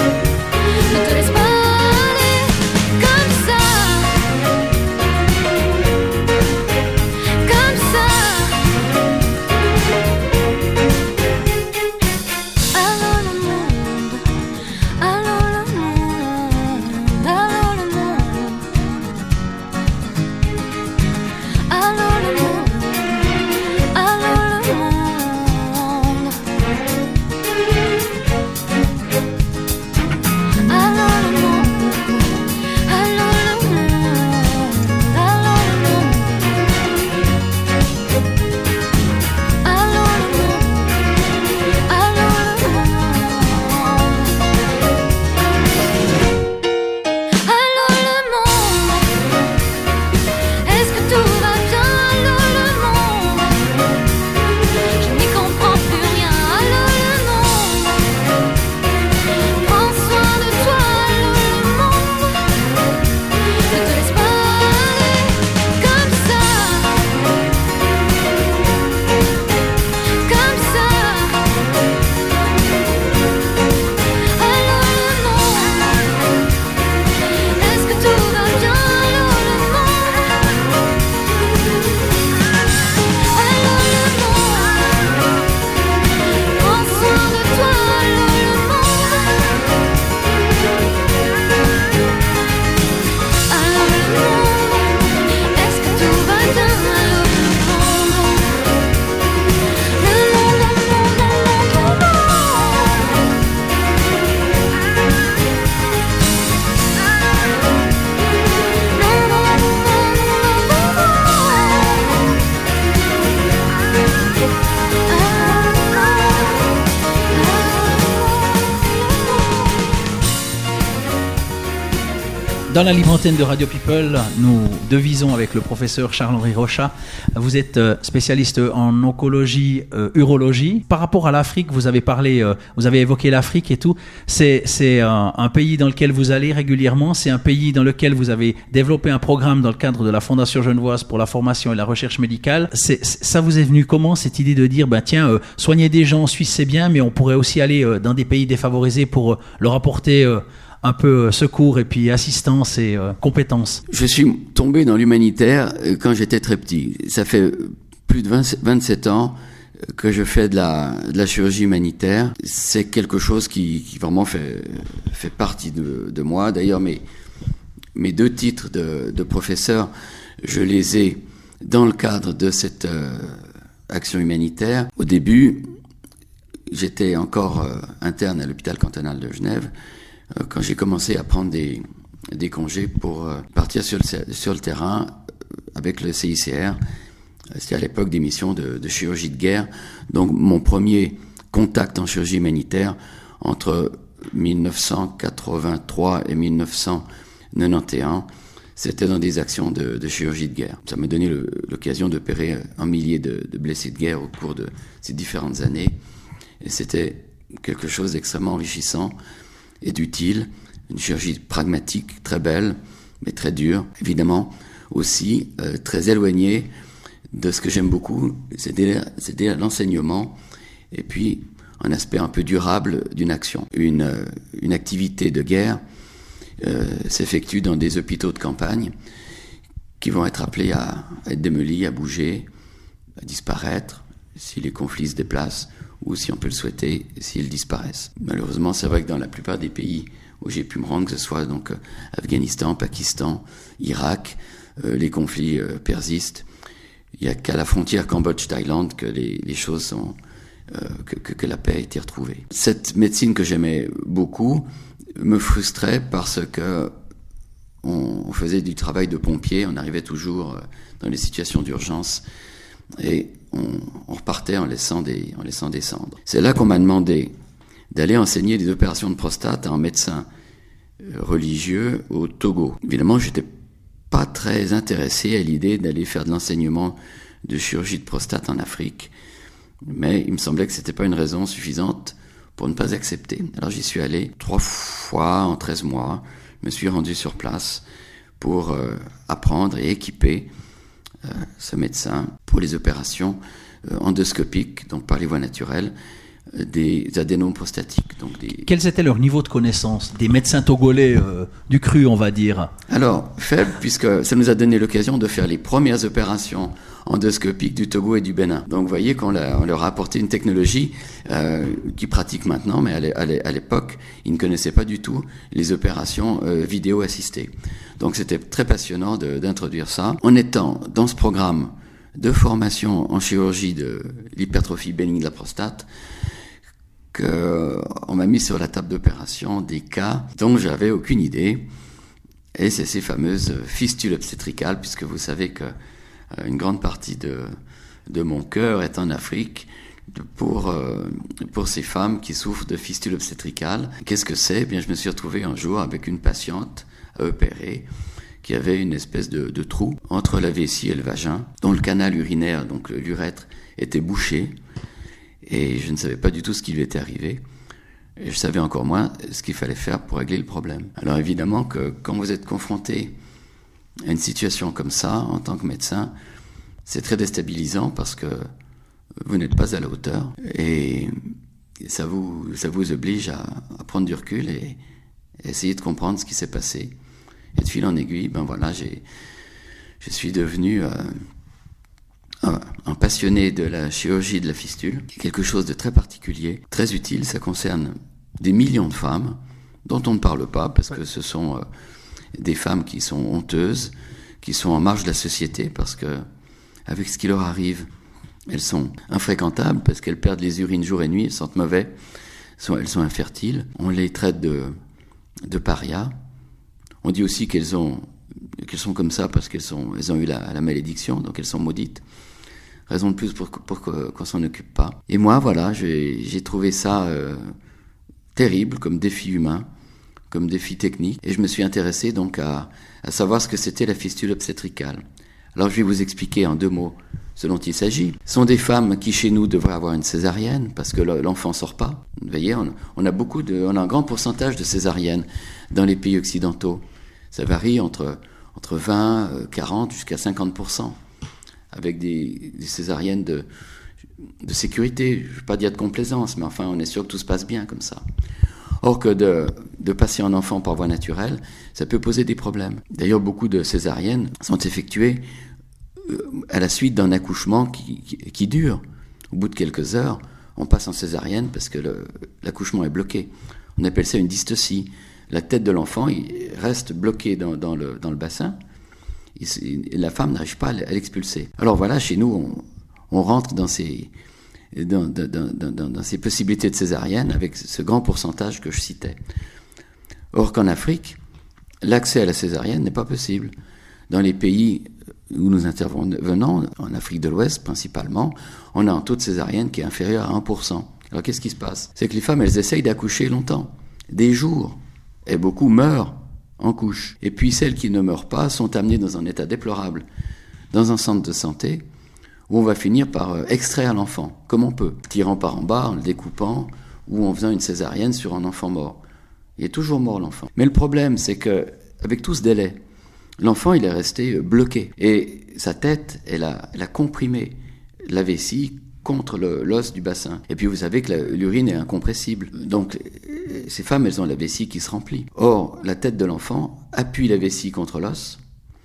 Dans la libre antenne de Radio People, nous devisons avec le professeur Charles-Henri Rochat. Vous êtes spécialiste en oncologie, euh, urologie. Par rapport à l'Afrique, vous avez parlé, euh, vous avez évoqué l'Afrique et tout. C'est, c'est un, un pays dans lequel vous allez régulièrement. C'est un pays dans lequel vous avez développé un programme dans le cadre de la Fondation Genevoise pour la formation et la recherche médicale. C'est, ça vous est venu comment, cette idée de dire, ben tiens, euh, soigner des gens en Suisse c'est bien, mais on pourrait aussi aller euh, dans des pays défavorisés pour euh, leur apporter euh, un peu secours et puis assistance et euh, compétences. Je suis tombé dans l'humanitaire quand j'étais très petit. Ça fait plus de vingt, vingt-sept ans que je fais de la, de la chirurgie humanitaire. C'est quelque chose qui, qui vraiment fait, fait partie de, de moi. D'ailleurs, mes, mes deux titres de, de professeur, je les ai dans le cadre de cette euh, action humanitaire. Au début, j'étais encore euh, interne à l'hôpital cantonal de Genève, quand j'ai commencé à prendre des, des congés pour euh, partir sur le, sur le terrain avec le C I C R. C'était à l'époque des missions de, de chirurgie de guerre. Donc mon premier contact en chirurgie humanitaire entre dix-neuf cent quatre-vingt-trois et dix-neuf cent quatre-vingt-onze, c'était dans des actions de, de chirurgie de guerre. Ça m'a donné le, l'occasion d'opérer un millier de, de blessés de guerre au cours de ces différentes années. Et c'était quelque chose d'extrêmement enrichissant et d'utile, une chirurgie pragmatique, très belle, mais très dure, évidemment, aussi euh, très éloignée de ce que j'aime beaucoup, c'est-à-dire, c'est-à-dire l'enseignement, et puis un aspect un peu durable d'une action. Une, euh, une activité de guerre euh, s'effectue dans des hôpitaux de campagne qui vont être appelés à, à être démolis, à bouger, à disparaître, si les conflits se déplacent, ou si on peut le souhaiter, s'ils disparaissent. Malheureusement, c'est vrai que dans la plupart des pays où j'ai pu me rendre, que ce soit donc euh, Afghanistan, Pakistan, Irak, euh, les conflits euh, persistent. Il n'y a qu'à la frontière Cambodge-Thaïlande que les, les choses sont, euh, que, que, que la paix a été retrouvée. Cette médecine que j'aimais beaucoup me frustrait parce que on, on faisait du travail de pompier, on arrivait toujours dans les situations d'urgence et on, on repartait en laissant des, en laissant des cendres. C'est là qu'on m'a demandé d'aller enseigner des opérations de prostate à un médecin religieux au Togo. Évidemment, j'étais pas très intéressé à l'idée d'aller faire de l'enseignement de chirurgie de prostate en Afrique, mais il me semblait que c'était pas une raison suffisante pour ne pas accepter. Alors j'y suis allé trois fois en treize mois, je me suis rendu sur place pour euh, apprendre et équiper euh, ce médecin pour les opérations euh, endoscopiques, donc par les voies naturelles, des adénomes prostatiques. Donc des... Quels étaient leurs niveaux de connaissance des médecins togolais euh, du cru, on va dire? Alors, faible, puisque ça nous a donné l'occasion de faire les premières opérations endoscopiques du Togo et du Bénin. Donc, vous voyez qu'on l'a, on leur a apporté une technologie euh, qu'ils pratiquent maintenant, mais à l'époque, ils ne connaissaient pas du tout les opérations euh, vidéo assistées. Donc, c'était très passionnant de, d'introduire ça. En étant dans ce programme de formation en chirurgie de l'hypertrophie bénigne de la prostate, qu'on m'a mis sur la table d'opération des cas dont j'avais aucune idée, et c'est ces fameuses fistules obstétricales, puisque vous savez que euh, une grande partie de, de mon cœur est en Afrique pour, euh, pour ces femmes qui souffrent de fistules obstétricales. Qu'est-ce que c'est? Eh bien, je me suis retrouvé un jour avec une patiente à opérer qui avait une espèce de, de trou entre la vessie et le vagin, dont le canal urinaire, donc l'urètre, était bouché. Et je ne savais pas du tout ce qui lui était arrivé. Et je savais encore moins ce qu'il fallait faire pour régler le problème. Alors évidemment que quand vous êtes confronté à une situation comme ça, en tant que médecin, c'est très déstabilisant parce que vous n'êtes pas à la hauteur. Et ça vous, ça vous oblige à, à prendre du recul et essayer de comprendre ce qui s'est passé. Et de fil en aiguille, ben voilà, j'ai, je suis devenu... Euh, un passionné de la chirurgie de la fistule, quelque chose de très particulier, très utile. Ça concerne des millions de femmes dont on ne parle pas parce que ce sont euh, des femmes qui sont honteuses, qui sont en marge de la société parce que avec ce qui leur arrive, elles sont infréquentables parce qu'elles perdent les urines jour et nuit, elles sentent mauvais, sont, elles sont infertiles. On les traite de, de parias. On dit aussi qu'elles ont qu'elles sont comme ça parce qu'elles sont, elles ont eu la, la malédiction, donc elles sont maudites. Raison de plus pour, pour, pour qu'on s'en occupe pas. Et moi, voilà, j'ai, j'ai trouvé ça euh, terrible comme défi humain comme défi technique. Et je me suis intéressé donc à, à savoir ce que c'était la fistule obstétricale. Alors je vais vous expliquer en deux mots ce dont il s'agit. Ce sont des femmes qui chez nous devraient avoir une césarienne parce que l'enfant sort pas. Vous voyez, on, on a beaucoup de, on a un grand pourcentage de césariennes dans les pays occidentaux. Ça varie entre, entre vingt, quarante jusqu'à cinquante pour cent avec des, des césariennes de, de sécurité. Je ne veux pas dire de complaisance, mais enfin on est sûr que tout se passe bien comme ça. Or que de, de passer un enfant par voie naturelle, ça peut poser des problèmes. D'ailleurs, beaucoup de césariennes sont effectuées à la suite d'un accouchement qui, qui, qui dure. Au bout de quelques heures, on passe en césarienne parce que le, l'accouchement est bloqué. On appelle ça une dystocie. La tête de l'enfant il reste bloquée dans, dans, le, dans le bassin et la femme n'arrive pas à l'expulser. Alors voilà, chez nous, on, on rentre dans ces, dans, dans, dans, dans, dans ces possibilités de césarienne avec ce grand pourcentage que je citais. Or qu'en Afrique, l'accès à la césarienne n'est pas possible. Dans les pays où nous intervenons, en Afrique de l'Ouest principalement, on a un taux de césarienne qui est inférieur à un pour cent. Alors qu'est-ce qui se passe? C'est que les femmes, elles essayent d'accoucher longtemps, des jours, et beaucoup meurent en couche. Et puis celles qui ne meurent pas sont amenées dans un état déplorable, dans un centre de santé, où on va finir par extraire l'enfant, comme on peut, tirant par en bas, en le découpant, ou en faisant une césarienne sur un enfant mort. Il est toujours mort l'enfant. Mais le problème, c'est que avec tout ce délai, l'enfant, il est resté bloqué. Et sa tête, elle a, elle a comprimé la vessie contre le, l'os du bassin. Et puis vous savez que la, l'urine est incompressible. Donc ces femmes, elles ont la vessie qui se remplit. Or, la tête de l'enfant appuie la vessie contre l'os.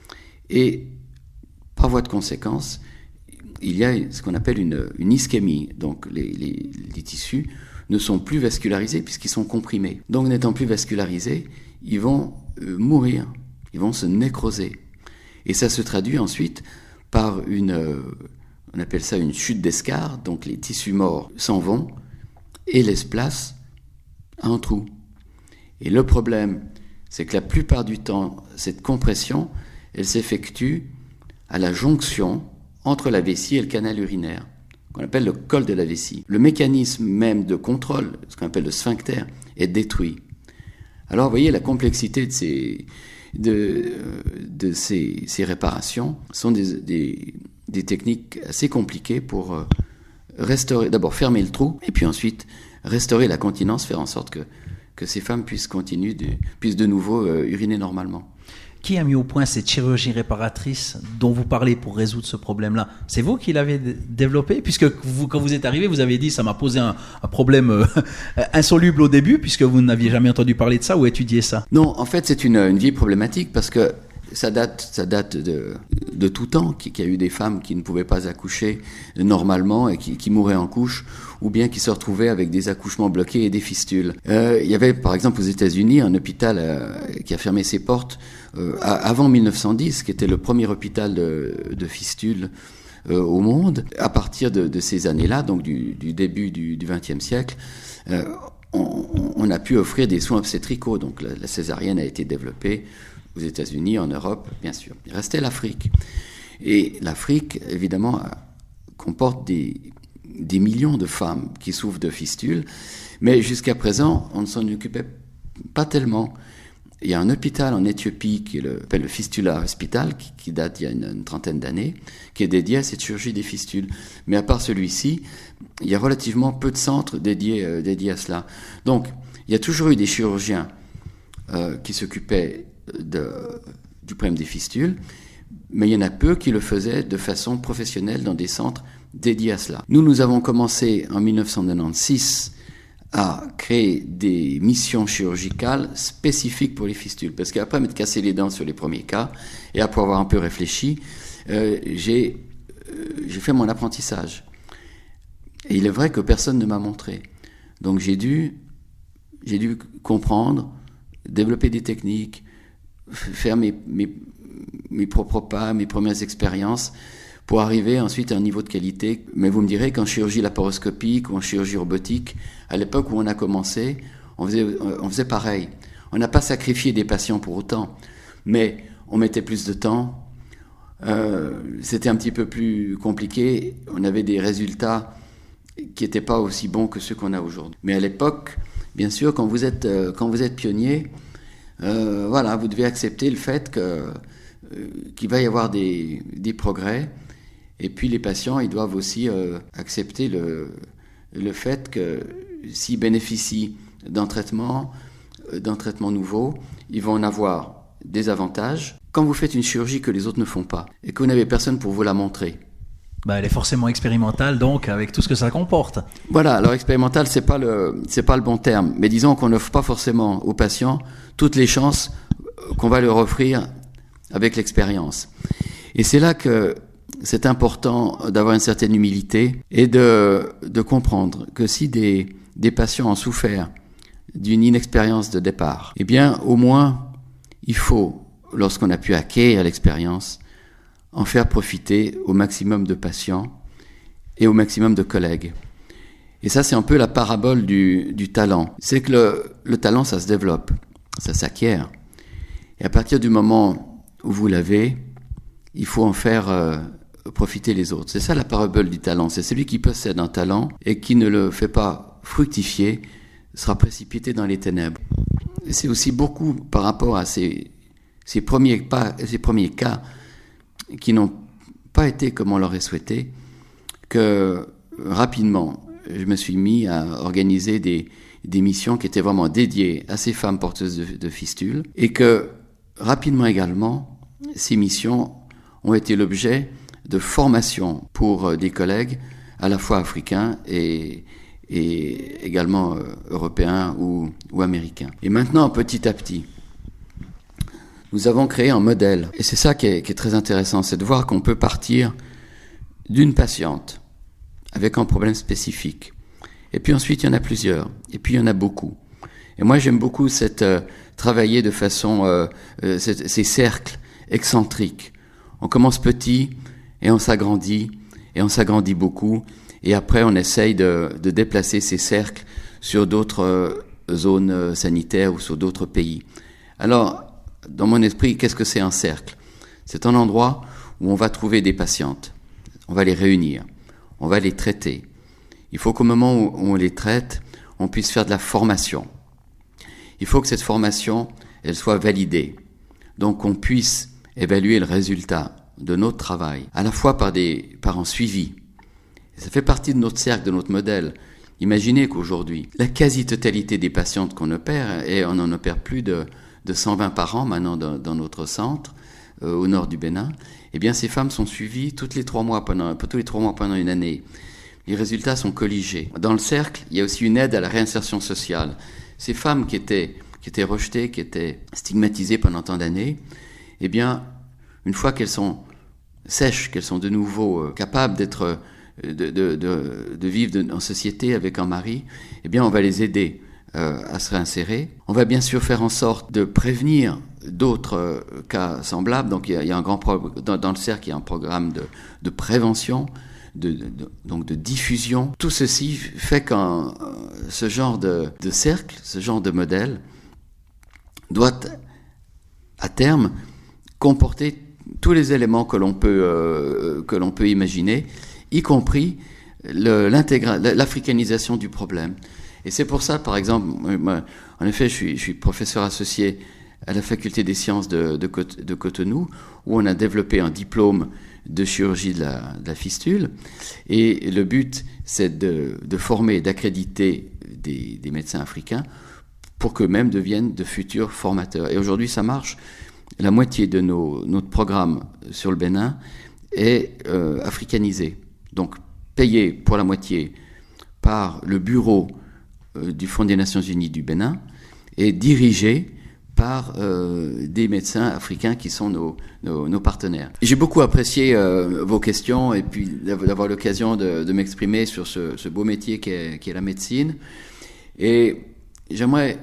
Et par voie de conséquence, il y a ce qu'on appelle une, une ischémie. Donc les, les, les tissus ne sont plus vascularisés puisqu'ils sont comprimés. Donc n'étant plus vascularisés, ils vont euh, mourir. Ils vont se nécroser. Et ça se traduit ensuite par une, euh, on appelle ça une chute d'escarre, donc les tissus morts s'en vont et laissent place à un trou. Et le problème, c'est que la plupart du temps, cette compression, elle s'effectue à la jonction entre la vessie et le canal urinaire, qu'on appelle le col de la vessie. Le mécanisme même de contrôle, ce qu'on appelle le sphincter, est détruit. Alors, vous voyez, la complexité de ces... de, de ces, ces réparations sont des, des, des techniques assez compliquées pour restaurer, d'abord fermer le trou, et puis ensuite restaurer la continence, faire en sorte que, que ces femmes puissent continuer, de, puissent de nouveau euh, uriner normalement. Qui a mis au point cette chirurgie réparatrice dont vous parlez pour résoudre ce problème-là? C'est vous qui l'avez d- développé? Puisque vous, quand vous êtes arrivé, vous avez dit ça m'a posé un, un problème euh, insoluble au début, puisque vous n'aviez jamais entendu parler de ça ou étudié ça. Non, en fait, c'est une, une vieille problématique parce que ça date, ça date de, de tout temps qu'il y a eu des femmes qui ne pouvaient pas accoucher normalement et qui, qui mouraient en couche, ou bien qui se retrouvaient avec des accouchements bloqués et des fistules. Euh, il y avait, par exemple, aux États-Unis, un hôpital euh, qui a fermé ses portes euh, avant mille neuf cent dix, qui était le premier hôpital de, de fistules euh, au monde. À partir de, de ces années-là, donc du, du début du vingtième siècle, euh, on, on a pu offrir des soins obstétricaux. Donc la, la césarienne a été développée aux États-Unis, en Europe, bien sûr. Il restait l'Afrique. Et l'Afrique, évidemment, comporte des, des millions de femmes qui souffrent de fistules, mais jusqu'à présent, on ne s'en occupait pas tellement. Il y a un hôpital en Éthiopie qui est le, le Fistula Hospital, qui, qui date d'il y a une, une trentaine d'années, qui est dédié à cette chirurgie des fistules. Mais à part celui-ci, il y a relativement peu de centres dédiés, euh, dédiés à cela. Donc, il y a toujours eu des chirurgiens euh, qui s'occupaient De, du problème des fistules, mais il y en a peu qui le faisaient de façon professionnelle dans des centres dédiés à cela. Nous, nous avons commencé en dix-neuf cent quatre-vingt-seize à créer des missions chirurgicales spécifiques pour les fistules, parce qu'après m'être cassé les dents sur les premiers cas, et après avoir un peu réfléchi, euh, j'ai, euh, j'ai fait mon apprentissage. Et il est vrai que personne ne m'a montré. Donc j'ai dû, j'ai dû comprendre, développer des techniques, faire mes, mes, mes propres pas, mes premières expériences pour arriver ensuite à un niveau de qualité. Mais vous me direz qu'en chirurgie laparoscopique ou en chirurgie robotique, à l'époque où on a commencé, on faisait, on faisait pareil. On n'a pas sacrifié des patients pour autant, mais on mettait plus de temps, euh, c'était un petit peu plus compliqué, on avait des résultats qui n'étaient pas aussi bons que ceux qu'on a aujourd'hui. Mais à l'époque, bien sûr, quand vous êtes, euh, quand vous êtes pionnier, euh, voilà, vous devez accepter le fait que, euh, qu'il va y avoir des, des progrès. Et puis les patients, ils doivent aussi euh, accepter le, le fait que s'ils bénéficient d'un traitement, euh, d'un traitement nouveau, ils vont en avoir des avantages. Quand vous faites une chirurgie que les autres ne font pas et que vous n'avez personne pour vous la montrer, bah, elle est forcément expérimentale, donc, avec tout ce que ça comporte. Voilà, alors expérimental, c'est pas le, c'est pas le bon terme, mais disons qu'on n'offre pas forcément aux patients toutes les chances qu'on va leur offrir avec l'expérience. Et c'est là que c'est important d'avoir une certaine humilité et de, de comprendre que si des, des patients ont souffert d'une inexpérience de départ, eh bien, au moins, il faut, lorsqu'on a pu acquérir l'expérience, en faire profiter au maximum de patients et au maximum de collègues. Et ça, c'est un peu la parabole du, du talent. C'est que le, le talent, ça se développe, ça s'acquiert. Et à partir du moment où vous l'avez, il faut en faire euh, profiter les autres. C'est ça la parabole du talent. C'est celui qui possède un talent et qui ne le fait pas fructifier sera précipité dans les ténèbres. Et c'est aussi beaucoup par rapport à ces, ces, premiers, pas, ces premiers cas qui n'ont pas été comme on l'aurait souhaité, que rapidement, je me suis mis à organiser des, des missions qui étaient vraiment dédiées à ces femmes porteuses de, de fistules, et que rapidement également, ces missions ont été l'objet de formation pour des collègues à la fois africains et, et également européens ou, ou américains. Et maintenant, petit à petit, nous avons créé un modèle. Et c'est ça qui est, qui est très intéressant, c'est de voir qu'on peut partir d'une patiente avec un problème spécifique. Et puis ensuite, il y en a plusieurs. Et puis, il y en a beaucoup. Et moi, j'aime beaucoup cette, euh, travailler de façon, euh, euh, cette, ces cercles excentriques. On commence petit et on s'agrandit, et on s'agrandit beaucoup. Et après, on essaye de, de déplacer ces cercles sur d'autres euh, zones sanitaires ou sur d'autres pays. Alors, dans mon esprit, qu'est-ce que c'est un cercle? C'est un endroit où on va trouver des patientes. On va les réunir. On va les traiter. Il faut qu'au moment où on les traite, on puisse faire de la formation. Il faut que cette formation, elle soit validée. Donc, qu'on puisse évaluer le résultat de notre travail, à la fois par des, par un suivi. Et ça fait partie de notre cercle, de notre modèle. Imaginez qu'aujourd'hui, la quasi-totalité des patientes qu'on opère, et on en opère plus de de cent vingt par an maintenant dans, dans notre centre euh, au nord du Bénin, eh bien ces femmes sont suivies toutes les trois mois pendant tous les trois mois pendant une année. Les résultats sont colligés. Dans le cercle, il y a aussi une aide à la réinsertion sociale. Ces femmes qui étaient qui étaient rejetées, qui étaient stigmatisées pendant tant d'années, eh bien une fois qu'elles sont sèches, qu'elles sont de nouveau euh, capables d'être de, de, de, de vivre de, en société avec un mari, eh bien on va les aider Euh, à se réinsérer. On va bien sûr faire en sorte de prévenir d'autres euh, cas semblables. Donc il y a, il y a un grand pro- dans, dans le cercle, il y a un programme de, de prévention, de, de, de, donc de diffusion. Tout ceci fait qu'un euh, ce genre de, de cercle, ce genre de modèle, doit à terme comporter tous les éléments que l'on peut euh, que l'on peut imaginer, y compris le, l'intégra- l'africanisation du problème. Et c'est pour ça, par exemple, moi, en effet, je suis, je suis professeur associé à la faculté des sciences de, de, de Cotonou, où on a développé un diplôme de chirurgie de la, de la fistule. Et le but, c'est de, de former, d'accréditer des, des médecins africains pour qu'eux-mêmes deviennent de futurs formateurs. Et aujourd'hui, ça marche. La moitié de nos, notre programme sur le Bénin est euh, africanisé. Donc, payé pour la moitié par le bureau du Fonds des Nations Unies du Bénin et dirigé par euh, des médecins africains qui sont nos, nos, nos partenaires. J'ai beaucoup apprécié euh, vos questions et puis d'avoir l'occasion de, de m'exprimer sur ce, ce beau métier qui est, qui est la médecine. Et j'aimerais,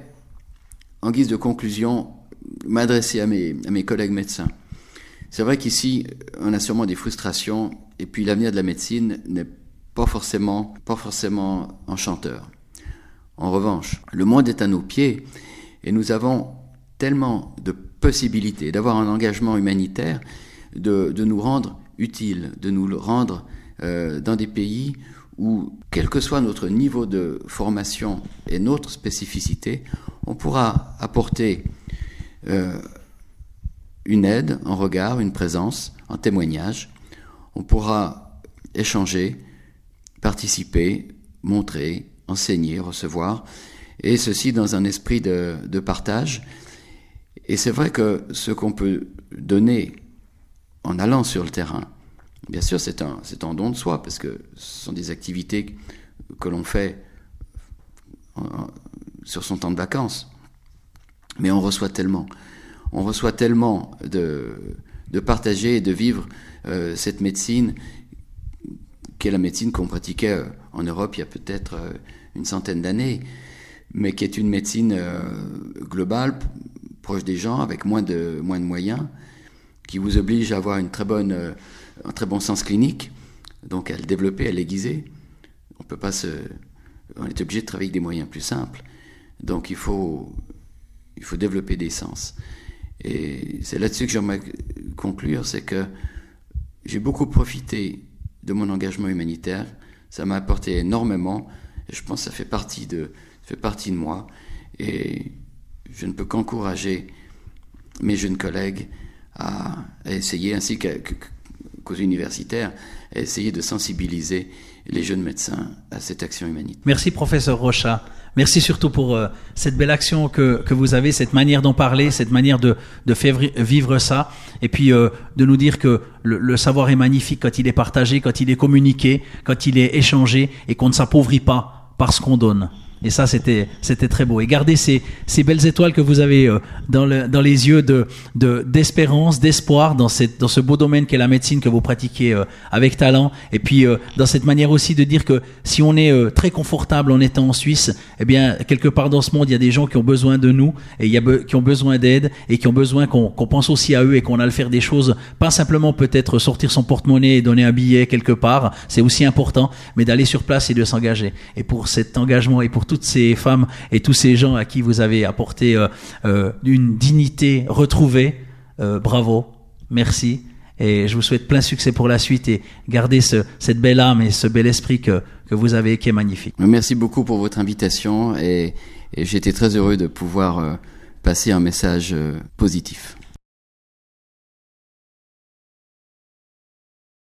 en guise de conclusion, m'adresser à mes, à mes collègues médecins. C'est vrai qu'ici, on a sûrement des frustrations et puis l'avenir de la médecine n'est pas forcément, pas forcément enchanteur. En revanche, le monde est à nos pieds et nous avons tellement de possibilités d'avoir un engagement humanitaire, de, de nous rendre utiles, de nous rendre euh, dans des pays où, quel que soit notre niveau de formation et notre spécificité, on pourra apporter euh, une aide, un regard, une présence, un témoignage. On pourra échanger, participer, montrer, enseigner, recevoir, et ceci dans un esprit de, de partage. Et c'est vrai que ce qu'on peut donner en allant sur le terrain, bien sûr c'est un, c'est un don de soi, parce que ce sont des activités que l'on fait en, sur son temps de vacances, mais on reçoit tellement, on reçoit tellement de, de partager et de vivre euh, cette médecine, qui est la médecine qu'on pratiquait euh, en Europe il y a peut-être euh, une centaine d'années, mais qui est une médecine euh, globale, proche des gens, avec moins de, moins de moyens, qui vous oblige à avoir une très bonne, euh, un très bon sens clinique, donc à le développer, à l'aiguiser. On peut pas se, on est obligé de travailler avec des moyens plus simples. Donc il faut, il faut développer des sens. Et c'est là-dessus que j'aimerais conclure, c'est que j'ai beaucoup profité de mon engagement humanitaire. Ça m'a apporté énormément. Et je pense que ça fait partie de, ça fait partie de moi. Et je ne peux qu'encourager mes jeunes collègues à, à essayer, ainsi qu'à, qu'aux universitaires, à essayer de sensibiliser les jeunes médecins à cette action humanitaire. Merci professeur Rocha. Merci surtout pour euh, cette belle action que, que vous avez, cette manière d'en parler, cette manière de, de faire vivre ça, et puis euh, de nous dire que le, le savoir est magnifique quand il est partagé, quand il est communiqué, quand il est échangé, et qu'on ne s'appauvrit pas parce qu'on donne. Et ça, c'était c'était très beau. Et gardez ces ces belles étoiles que vous avez euh, dans le dans les yeux de de d'espérance, d'espoir dans cette dans ce beau domaine qu'est la médecine que vous pratiquez euh, avec talent. Et puis euh, dans cette manière aussi de dire que si on est euh, très confortable en étant en Suisse, eh bien quelque part dans ce monde, il y a des gens qui ont besoin de nous, et il y a be- qui ont besoin d'aide, et qui ont besoin qu'on qu'on pense aussi à eux, et qu'on a le faire des choses, pas simplement peut-être sortir son porte-monnaie et donner un billet quelque part, c'est aussi important, mais d'aller sur place et de s'engager. Et pour cet engagement et pour toutes ces femmes et tous ces gens à qui vous avez apporté euh, euh, une dignité retrouvée, euh, bravo, merci, et je vous souhaite plein succès pour la suite, et gardez ce, cette belle âme et ce bel esprit que, que vous avez, qui est magnifique. Merci beaucoup pour votre invitation, et, et j'ai été très heureux de pouvoir euh, passer un message euh, positif.